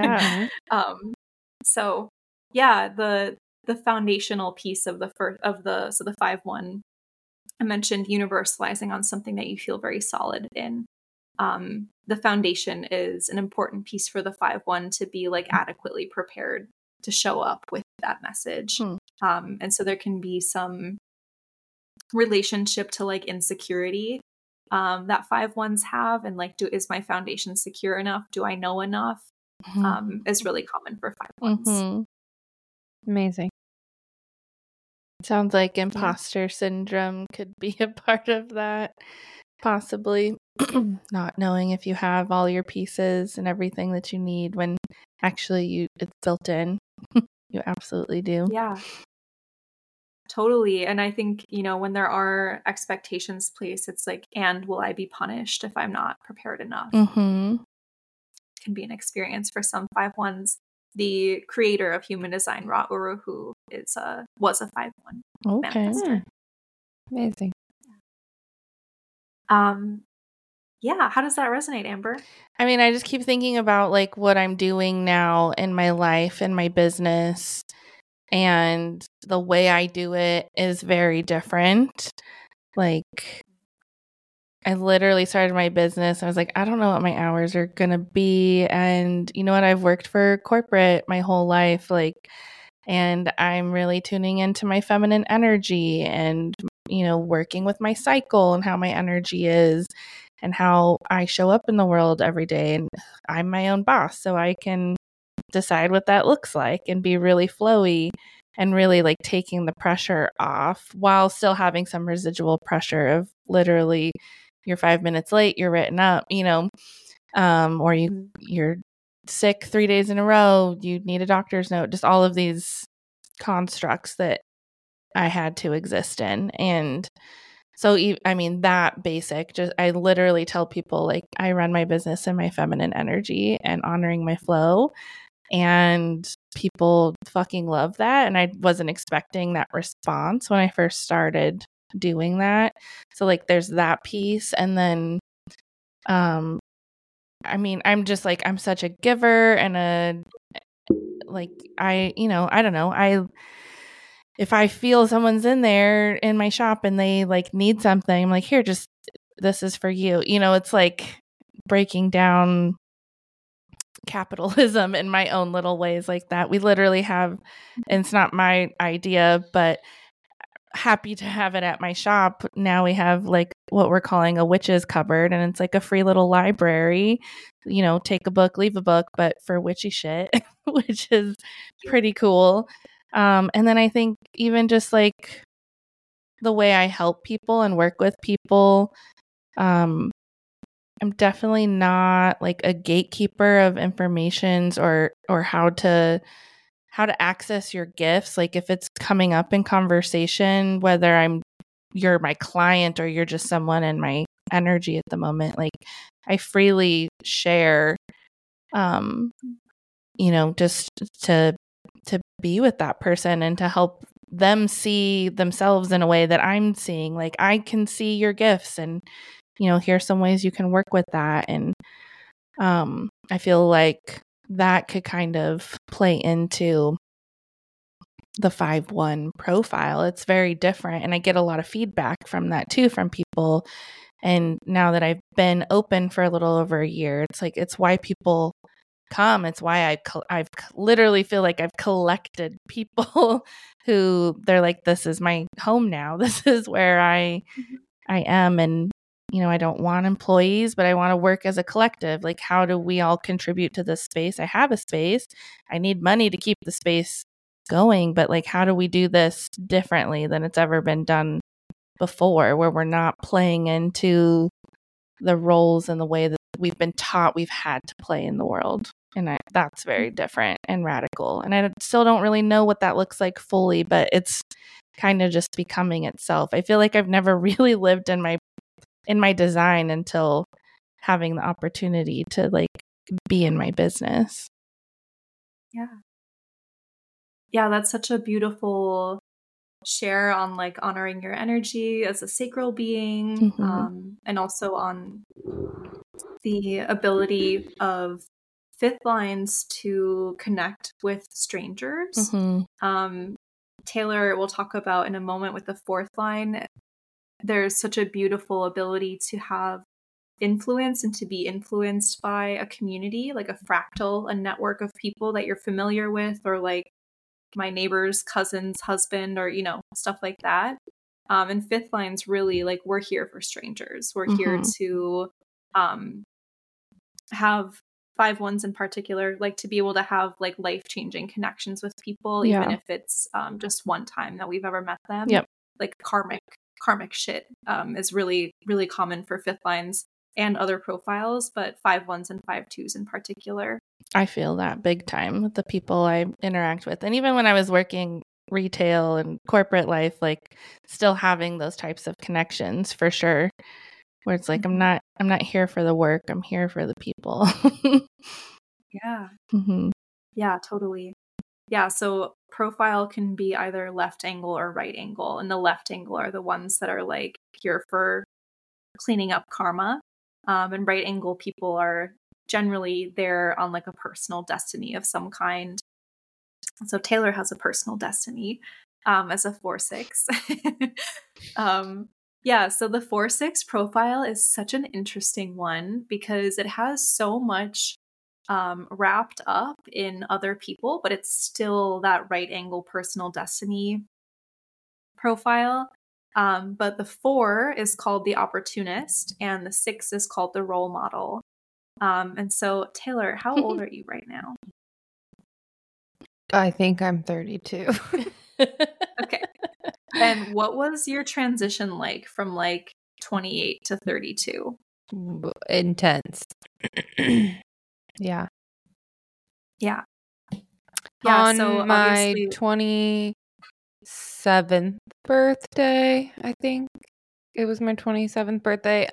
So yeah, the foundational piece of the 5-1, I mentioned universalizing on something that you feel very solid in. The foundation is an important piece for the 5-1 to be like adequately prepared to show up with that message. And so there can be some relationship to like insecurity that 5-1s have, and like, is my foundation secure enough? Do I know enough? Is really common for 5-1s. Amazing. Sounds like imposter syndrome could be a part of that, possibly. Not knowing if you have all your pieces and everything that you need when actually it's built in. You absolutely do. Yeah. totally. And I think, when there are expectations placed, it's like, and will I be punished if I'm not prepared enough? Mm-hmm. Can be an experience for some 5-1s. The creator of human design, Ra Uru, who was a 5-1 Okay. manifestor. Amazing. Yeah, how does that resonate, Amber? I mean, I just keep thinking about like what I'm doing now in my life and my business, and the way I do it is very different. Like, I literally started my business. I was like, I don't know what my hours are going to be. And you know what? I've worked for corporate my whole life. Like, and I'm really tuning into my feminine energy and, working with my cycle and how my energy is and how I show up in the world every day. And I'm my own boss, so I can decide what that looks like and be really flowy and really like taking the pressure off while still having some residual pressure of literally you're 5 minutes late, you're written up, or you're sick 3 days in a row, you need a doctor's note, just all of these constructs that I had to exist in. And so, I mean, that basic, just I literally tell people like I run my business in my feminine energy and honoring my flow. And people fucking love that. And I wasn't expecting that response when I first started doing that. So like there's that piece. And then I mean, I'm just like, I'm such a giver and I don't know. If I feel someone's in there in my shop and they like need something, I'm like, here, this is for you. It's like breaking down capitalism in my own little ways like that. We literally have, and it's not my idea, but happy to have it at my shop. Now we have like what we're calling a witch's cupboard, and it's like a free little library, take a book, leave a book, but for witchy shit, which is pretty cool. And then I think even just like the way I help people and work with people, I'm definitely not like a gatekeeper of informations or how to access your gifts. Like if it's coming up in conversation, whether you're my client or you're just someone in my energy at the moment, like I freely share, just to be with that person and to help them see themselves in a way that I'm seeing. Like I can see your gifts and here's some ways you can work with that. And I feel like that could kind of play into the 5-1 profile. It's very different. And I get a lot of feedback from that too, from people. And now that I've been open for a little over a year, it's like, it's why people come. It's why I've literally feel like I've collected people who they're like, this is my home now. This is where I am. And I don't want employees, but I want to work as a collective. Like, how do we all contribute to this space? I have a space. I need money to keep the space going, but like, how do we do this differently than it's ever been done before, where we're not playing into the roles and the way that we've been taught we've had to play in the world? And that's very different and radical. And I still don't really know what that looks like fully, but it's kind of just becoming itself. I feel like I've never really lived in my design until having the opportunity to like be in my business. Yeah, that's such a beautiful share on like honoring your energy as a sacral being, and also on the ability of 5th lines to connect with strangers. Taylor will talk about in a moment with the 4th line. There's such a beautiful ability to have influence and to be influenced by a community, like a fractal, a network of people that you're familiar with, or like my neighbor's cousin's husband, or stuff like that. And 5th line's really like, we're here for strangers. We're here to have 5-1s in particular, like to be able to have like life-changing connections with people, even if it's just one time that we've ever met them. Like karmic shit is really, really common for 5th lines and other profiles, but 5-1s and 5-2s in particular. I feel that big time with the people I interact with. And even when I was working retail and corporate life, like still having those types of connections for sure. Where it's like, I'm not here for the work. I'm here for the people. Yeah. Mm-hmm. Yeah, totally. Yeah, so profile can be either left angle or right angle. And the left angle are the ones that are like here for cleaning up karma. And right angle people are generally there on like a personal destiny of some kind. So Taylor has a personal destiny as a 4/6. Yeah, so the 4/6 profile is such an interesting one because it has so much wrapped up in other people, but it's still that right angle personal destiny profile. But the 4 is called the opportunist, and the 6 is called the role model. And so, Taylor, how old are you right now? I think I'm 32. Okay. And what was your transition like from like 28 to 32? Intense. Yeah. Yeah. On so my obviously 27th birthday, I think it was my 27th birthday.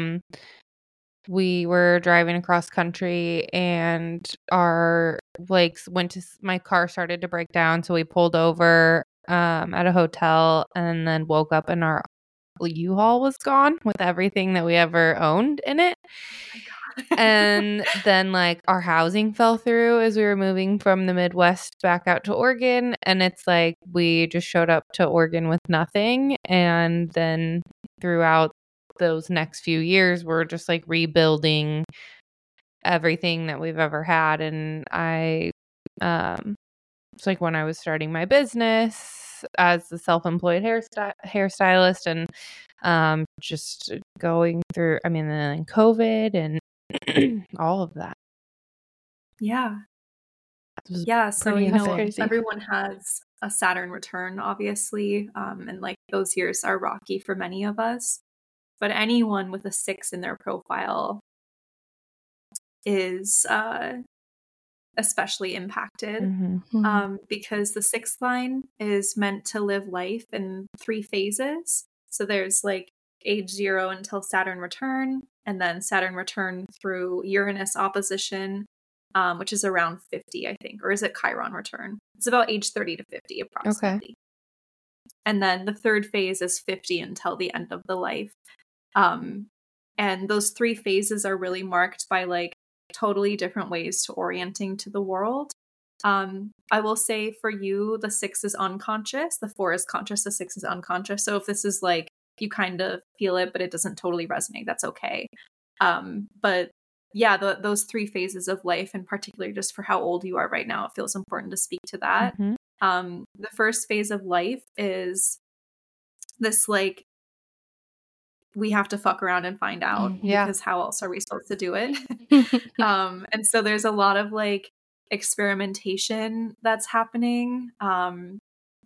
We were driving across country and our my car started to break down, so we pulled over at a hotel and then woke up and our U-Haul was gone with everything that we ever owned in it. Oh my God. And then like our housing fell through as we were moving from the Midwest back out to Oregon, and it's like we just showed up to Oregon with nothing, and then throughout those next few years we're just like rebuilding everything that we've ever had. And it's like when I was starting my business as a self-employed hairstylist and just going through, I mean, then COVID and all of that. Yeah. Yeah, so pretty crazy. everyone has a Saturn return, obviously, and like those years are rocky for many of us. But anyone with a 6 in their profile is especially impacted because the 6th line is meant to live life in 3 phases. So there's like age 0 until Saturn return, and then Saturn return through Uranus opposition, which is around 50, I think. Or is it Chiron return? It's about age 30 to 50 approximately. Okay. And then the 3rd phase is 50 until the end of the life. And those 3 phases are really marked by like totally different ways to orienting to the world. I will say for you, the 6 is unconscious, the 4 is conscious, the 6 is unconscious. So if this is like, you kind of feel it, but it doesn't totally resonate, that's okay. But yeah, those 3 phases of life, and particularly just for how old you are right now, it feels important to speak to that. The first phase of life is this like, we have to fuck around and find out because how else are we supposed to do it? And so there's a lot of like experimentation that's happening, and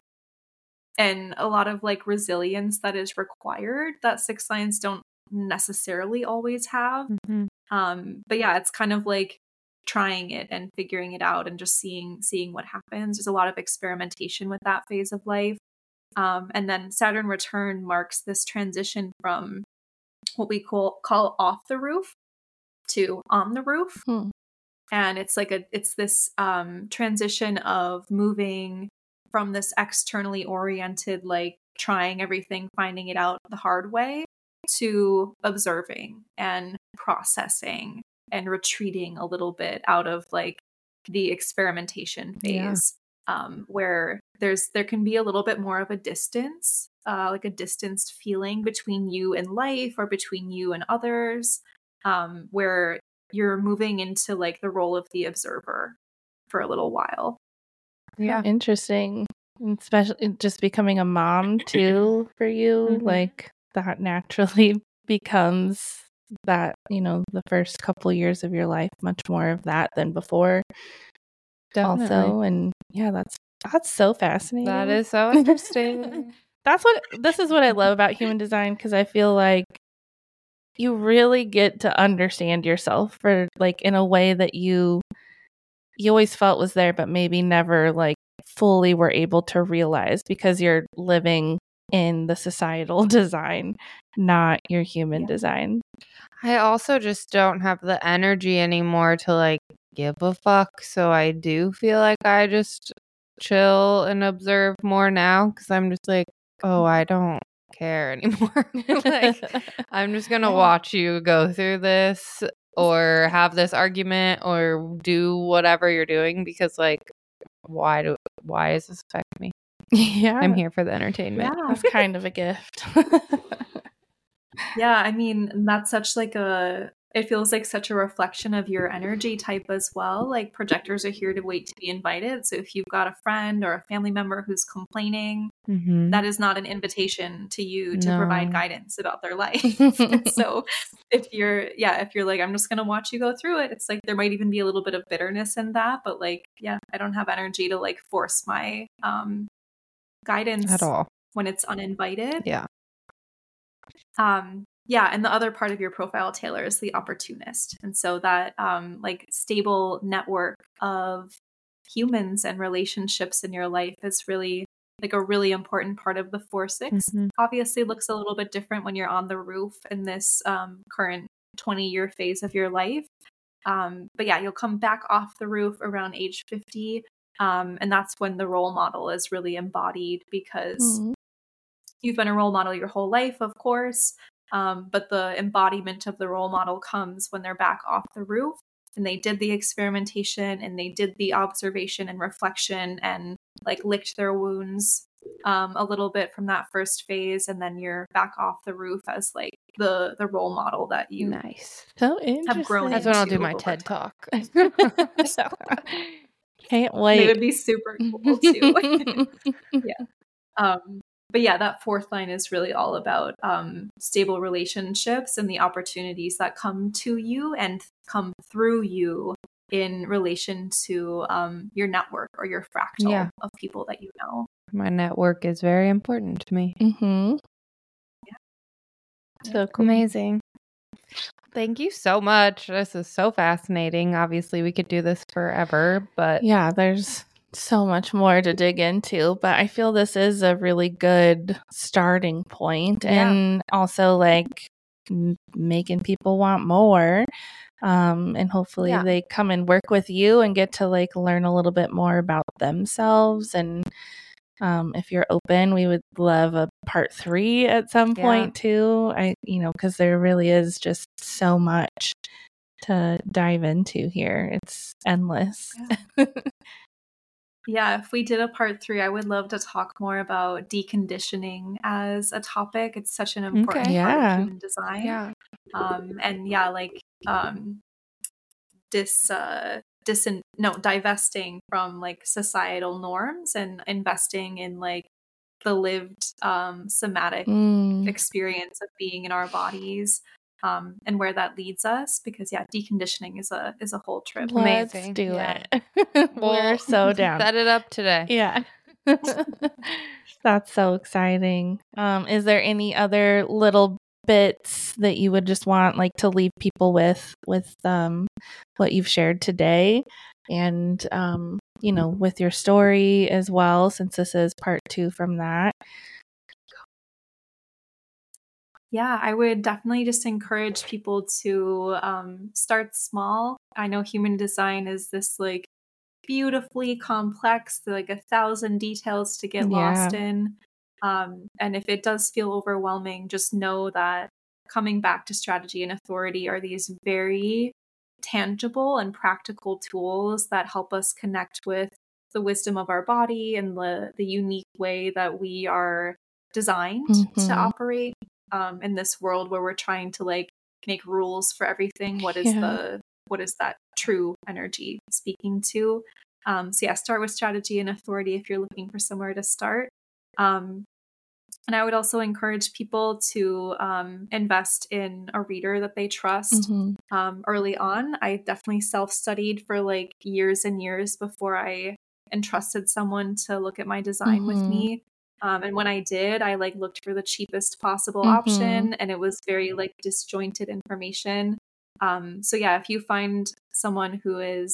a lot of like resilience that is required that 6 lines don't necessarily always have. But yeah, it's kind of like trying it and figuring it out and just seeing what happens. There's a lot of experimentation with that phase of life. And then Saturn return marks this transition from what we call off the roof to on the roof. And it's like it's this transition of moving from this externally oriented, like trying everything, finding it out the hard way, to observing and processing and retreating a little bit out of like the experimentation phase. Where there can be a little bit more of a distance, like a distanced feeling between you and life or between you and others, where you're moving into like the role of the observer for a little while. Yeah. Interesting. Especially just becoming a mom too for you, like that naturally becomes that, the first couple years of your life, much more of that than before. Definitely. Also, and yeah, that's so fascinating. That is so interesting. This is what I love about human design, because I feel like you really get to understand yourself for like in a way that you always felt was there, but maybe never like fully were able to realize because you're living in the societal design, not your human design. I also just don't have the energy anymore to like give a fuck. So I do feel like I just chill and observe more now because I'm just like, oh, I don't care anymore. Like, I'm just going to watch you go through this or have this argument or do whatever you're doing because like, why does this affect me? Yeah. I'm here for the entertainment. Yeah. That's kind of a gift. Yeah, I mean, that's such like it feels like such a reflection of your energy type as well. Like projectors are here to wait to be invited. So if you've got a friend or a family member who's complaining, that is not an invitation to you to provide guidance about their life. So if you're like, I'm just going to watch you go through it, it's like there might even be a little bit of bitterness in that. But like, yeah, I don't have energy to like force my guidance At all. when it's uninvited. Yeah. Yeah, and the other part of your profile, Taylor, is the opportunist. And so that like stable network of humans and relationships in your life is really like a really important part of the 4-6. Obviously looks a little bit different when you're on the roof in this current 20-year phase of your life. But yeah, you'll come back off the roof around age 50. And that's when the role model is really embodied because you've been a role model your whole life, of course. But the embodiment of the role model comes when they're back off the roof and they did the experimentation and they did the observation and reflection and like licked their wounds a little bit from that first phase. And then you're back off the roof as like the role model that you So interesting. have grown That's when I'll do into my over TED time. Talk. Can't wait. They would be super cool too. Yeah. But yeah, that fourth line is really all about stable relationships and the opportunities that come to you and come through you in relation to your network or your fractal of people that you know. My network is very important to me. Yeah. So cool. Amazing. Thank you so much. This is so fascinating. Obviously, we could do this forever, but yeah, there's so much more to dig into, but I feel this is a really good starting point and also like making people want more. And hopefully they come and work with you and get to like learn a little bit more about themselves. And if you're open, we would love a part 3 at some point too. Because there really is just so much to dive into here. It's endless. Yeah, if we did a part 3, I would love to talk more about deconditioning as a topic. It's such an important part of human design. Yeah. Divesting from like societal norms and investing in like the lived somatic experience of being in our bodies. And where that leads us, because deconditioning is a whole trip. Let's Amazing. do it. We're so down. Set it up today. Yeah. That's so exciting. Is there any other little bits that you would just want like to leave people with what you've shared today and with your story as well, since this is part 2 from that? Yeah, I would definitely just encourage people to start small. I know human design is this like beautifully complex, like 1,000 details to get lost in. And if it does feel overwhelming, just know that coming back to strategy and authority are these very tangible and practical tools that help us connect with the wisdom of our body and the unique way that we are designed to operate in this world where we're trying to like make rules for everything. What is that true energy speaking to? Start with strategy and authority if you're looking for somewhere to start. And I would also encourage people to invest in a reader that they trust early on. I definitely self-studied for like years and years before I entrusted someone to look at my design with me. And when I did, I like looked for the cheapest possible option, and it was very like disjointed information. If you find someone who is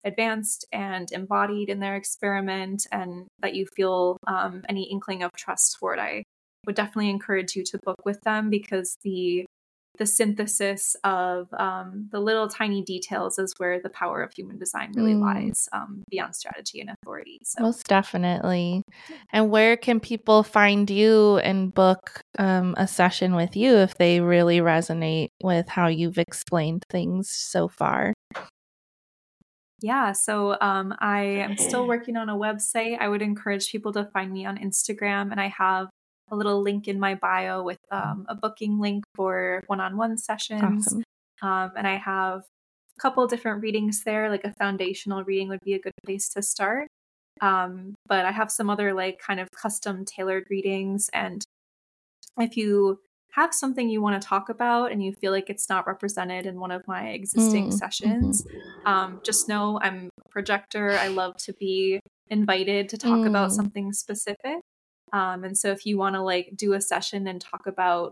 advanced and embodied in their experiment, and that you feel any inkling of trust toward, I would definitely encourage you to book with them, because the synthesis of the little tiny details is where the power of human design really lies, beyond strategy and authority. So Most definitely. And where can people find you and book a session with you if they really resonate with how you've explained things so far? yeah, so I am still working on a website. I would encourage people to find me on Instagram, and I have a little link in my bio with a booking link for one-on-one sessions. Awesome. And I have a couple different readings there. Like a foundational reading would be a good place to start. But I have some other like kind of custom tailored readings. And if you have something you want to talk about and you feel like it's not represented in one of my existing sessions, just know I'm a projector. I love to be invited to talk about something specific. And so if you want to like do a session and talk about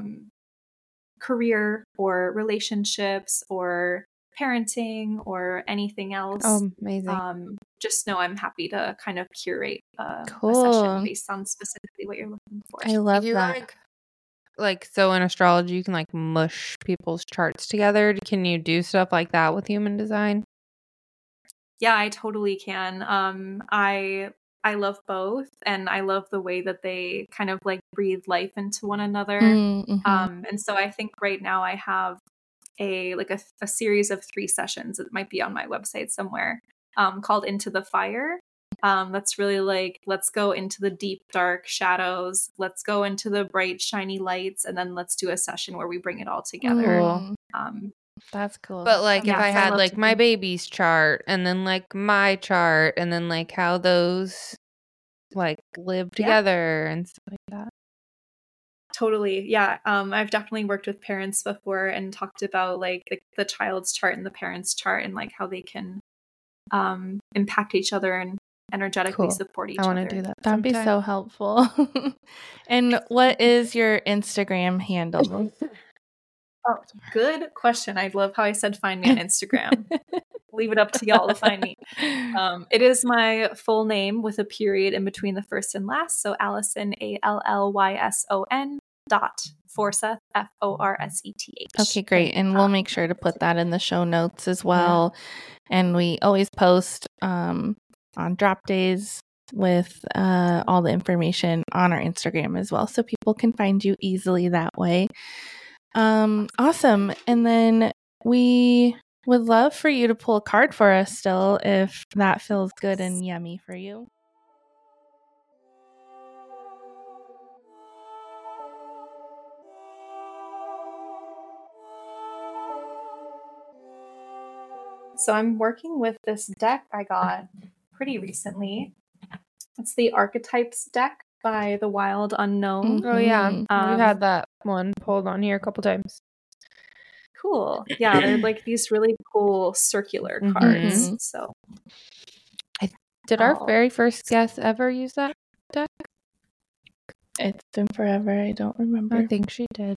career or relationships or parenting or anything else, amazing. just know I'm happy to kind of curate a Cool. session based on specifically what you're looking for. I love You that. so in astrology, you can like mush people's charts together. Can you do stuff like that with human design? Yeah, I totally can. I love both, and I love the way that they kind of like breathe life into one another. And so I think right now I have a series of 3 sessions. It might be on my website somewhere, called Into the Fire. That's really like, let's go into the deep, dark shadows. Let's go into the bright, shiny lights. And then let's do a session where we bring it all together. That's cool. But like if Yeah, I so I had love like to my do- baby's chart and then like my chart and then like how those like live Yeah. together and stuff like that. Totally. Yeah. I've definitely worked with parents before and talked about like the child's chart and the parent's chart and like how they can impact each other and energetically Cool. support each I want other. to do that. That'd be sometime. so helpful. And what is your Instagram handle? Oh, good question. I love how I said find me on Instagram. Leave it up to y'all to find me. It is my full name with a period in between the first and last. So Allison, ALLYSON .Forseth, FORSETH. Okay, great. And we'll make sure to put that in the show notes as well. And we always post on drop days with all the information on our Instagram as well, so people can find you easily that way. Awesome. And then we would love for you to pull a card for us still, if that feels good and yummy for you. So I'm working with this deck I got pretty recently. It's the Archetypes deck by The Wild Unknown. Oh yeah, we've had that one pulled on here a couple times. Cool. Yeah, they're like these really cool circular cards. So did our very first guest ever use that deck? It's been forever. I don't remember. I think she did.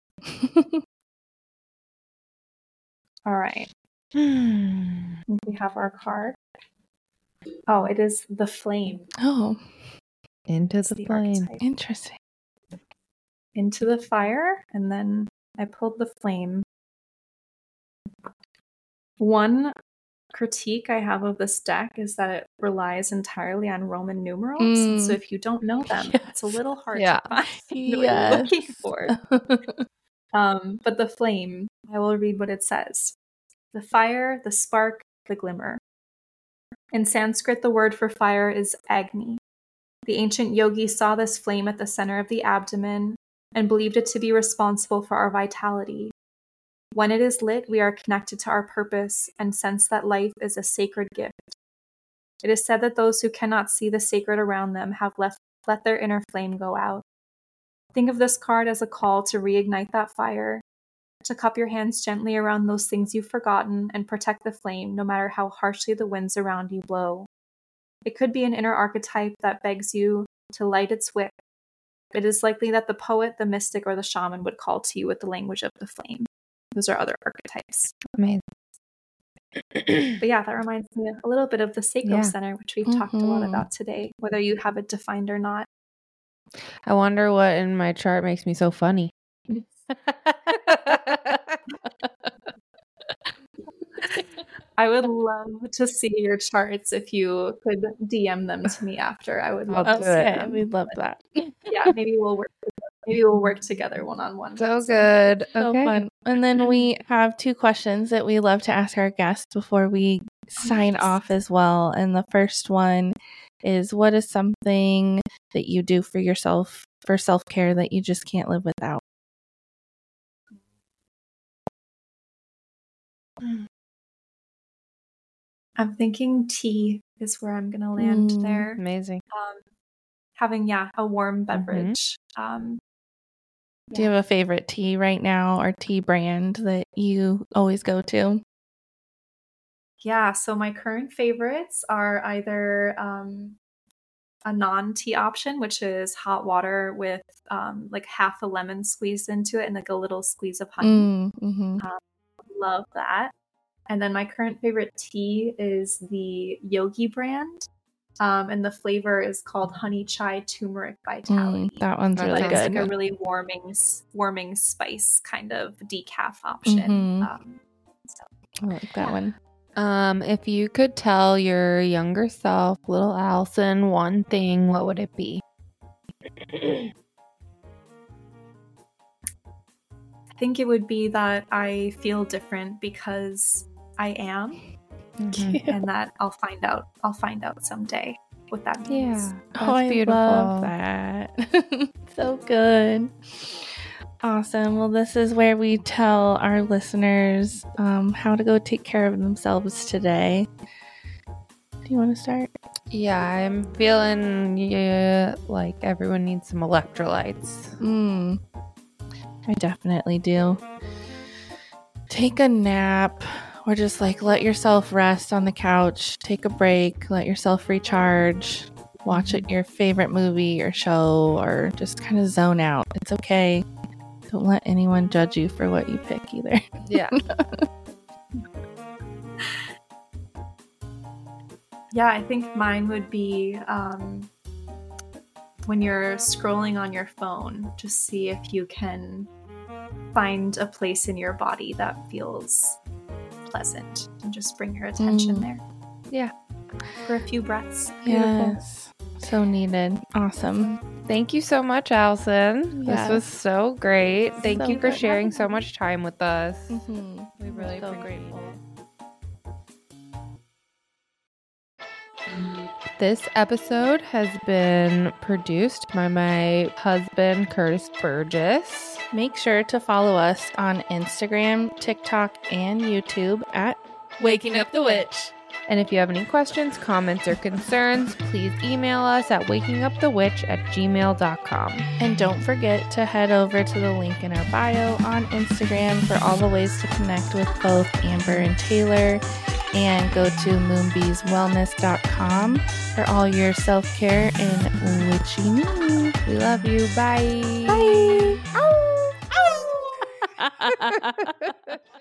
All right. We have our card. Oh, it is the Flame. Oh, Into the flame. Archetype. interesting. Into the Fire, and then I pulled the Flame. One critique I have of this deck is that it relies entirely on Roman numerals. And so if you don't know them, it's a little hard to find what you're looking for. But the Flame, I will read what it says. The fire, the spark, the glimmer. In Sanskrit, the word for fire is Agni. The ancient yogis saw this flame at the center of the abdomen and believed it to be responsible for our vitality. When it is lit, we are connected to our purpose and sense that life is a sacred gift. It is said that those who cannot see the sacred around them have let their inner flame go out. Think of this card as a call to reignite that fire, to cup your hands gently around those things you've forgotten and protect the flame no matter how harshly the winds around you blow. It could be an inner archetype that begs you to light its wick. It is likely that the poet, the mystic, or the shaman would call to you with the language of the flame. Those are other archetypes. Amazing. But yeah, that reminds me a little bit of the Seiko Yeah. Center, which we've talked a lot Mhm. about today, whether you have it defined or not. I wonder what in my chart makes me so funny. I would love to see your charts if you could DM them to me after. I would I'll love do to see it. Okay, them. we'd love that. Yeah, maybe we'll work together one-on-one. So good. So Okay. fun. And then we have 2 questions that we love to ask our guests before we sign off as well. And the first one is, what is something that you do for yourself for self-care that you just can't live without? I'm thinking tea is where I'm gonna land there. Amazing. Having a warm beverage. Do you have a favorite tea right now or tea brand that you always go to? Yeah, so my current favorites are either a non-tea option, which is hot water with like half a lemon squeezed into it and like a little squeeze of honey. Mm-hmm. Love that. And then my current favorite tea is the Yogi brand. And the flavor is called Honey Chai Turmeric Vitality. That one's really But good. it's like a really warming spice kind of decaf option. I like that one. If you could tell your younger self, little Allison, one thing, what would it be? I think it would be that I feel different because I am, and that I'll find out someday what that means. Yeah, that's I beautiful. love that. So good. Awesome. Well, this is where we tell our listeners how to go take care of themselves today. Do you want to start? Yeah, I'm feeling like everyone needs some electrolytes. I definitely do. Take a nap or just like let yourself rest on the couch. Take a break. Let yourself recharge. Watch your favorite movie or show or just kind of zone out. It's okay. Don't let anyone judge you for what you pick either. Yeah. Yeah, I think mine would be when you're scrolling on your phone, just see if you can find a place in your body that feels pleasant and just bring your attention there. Yeah. For a few breaths. Yes. So needed. Awesome. Thank you so much, Allison. Yes. This was so great. Thank So you for good. sharing so much time with us. We really so appreciate grateful. This episode has been produced by my husband, Curtis Burgess. Make sure to follow us on Instagram, TikTok, and YouTube at Waking Up the Witch. And if you have any questions, comments, or concerns, please email us at wakingupthewitch@gmail.com. And don't forget to head over to the link in our bio on Instagram for all the ways to connect with both Amber and Taylor. And go to moonbeeswellness.com for all your self-care and witchy news. We love you. Bye. Bye. Ow. Ow.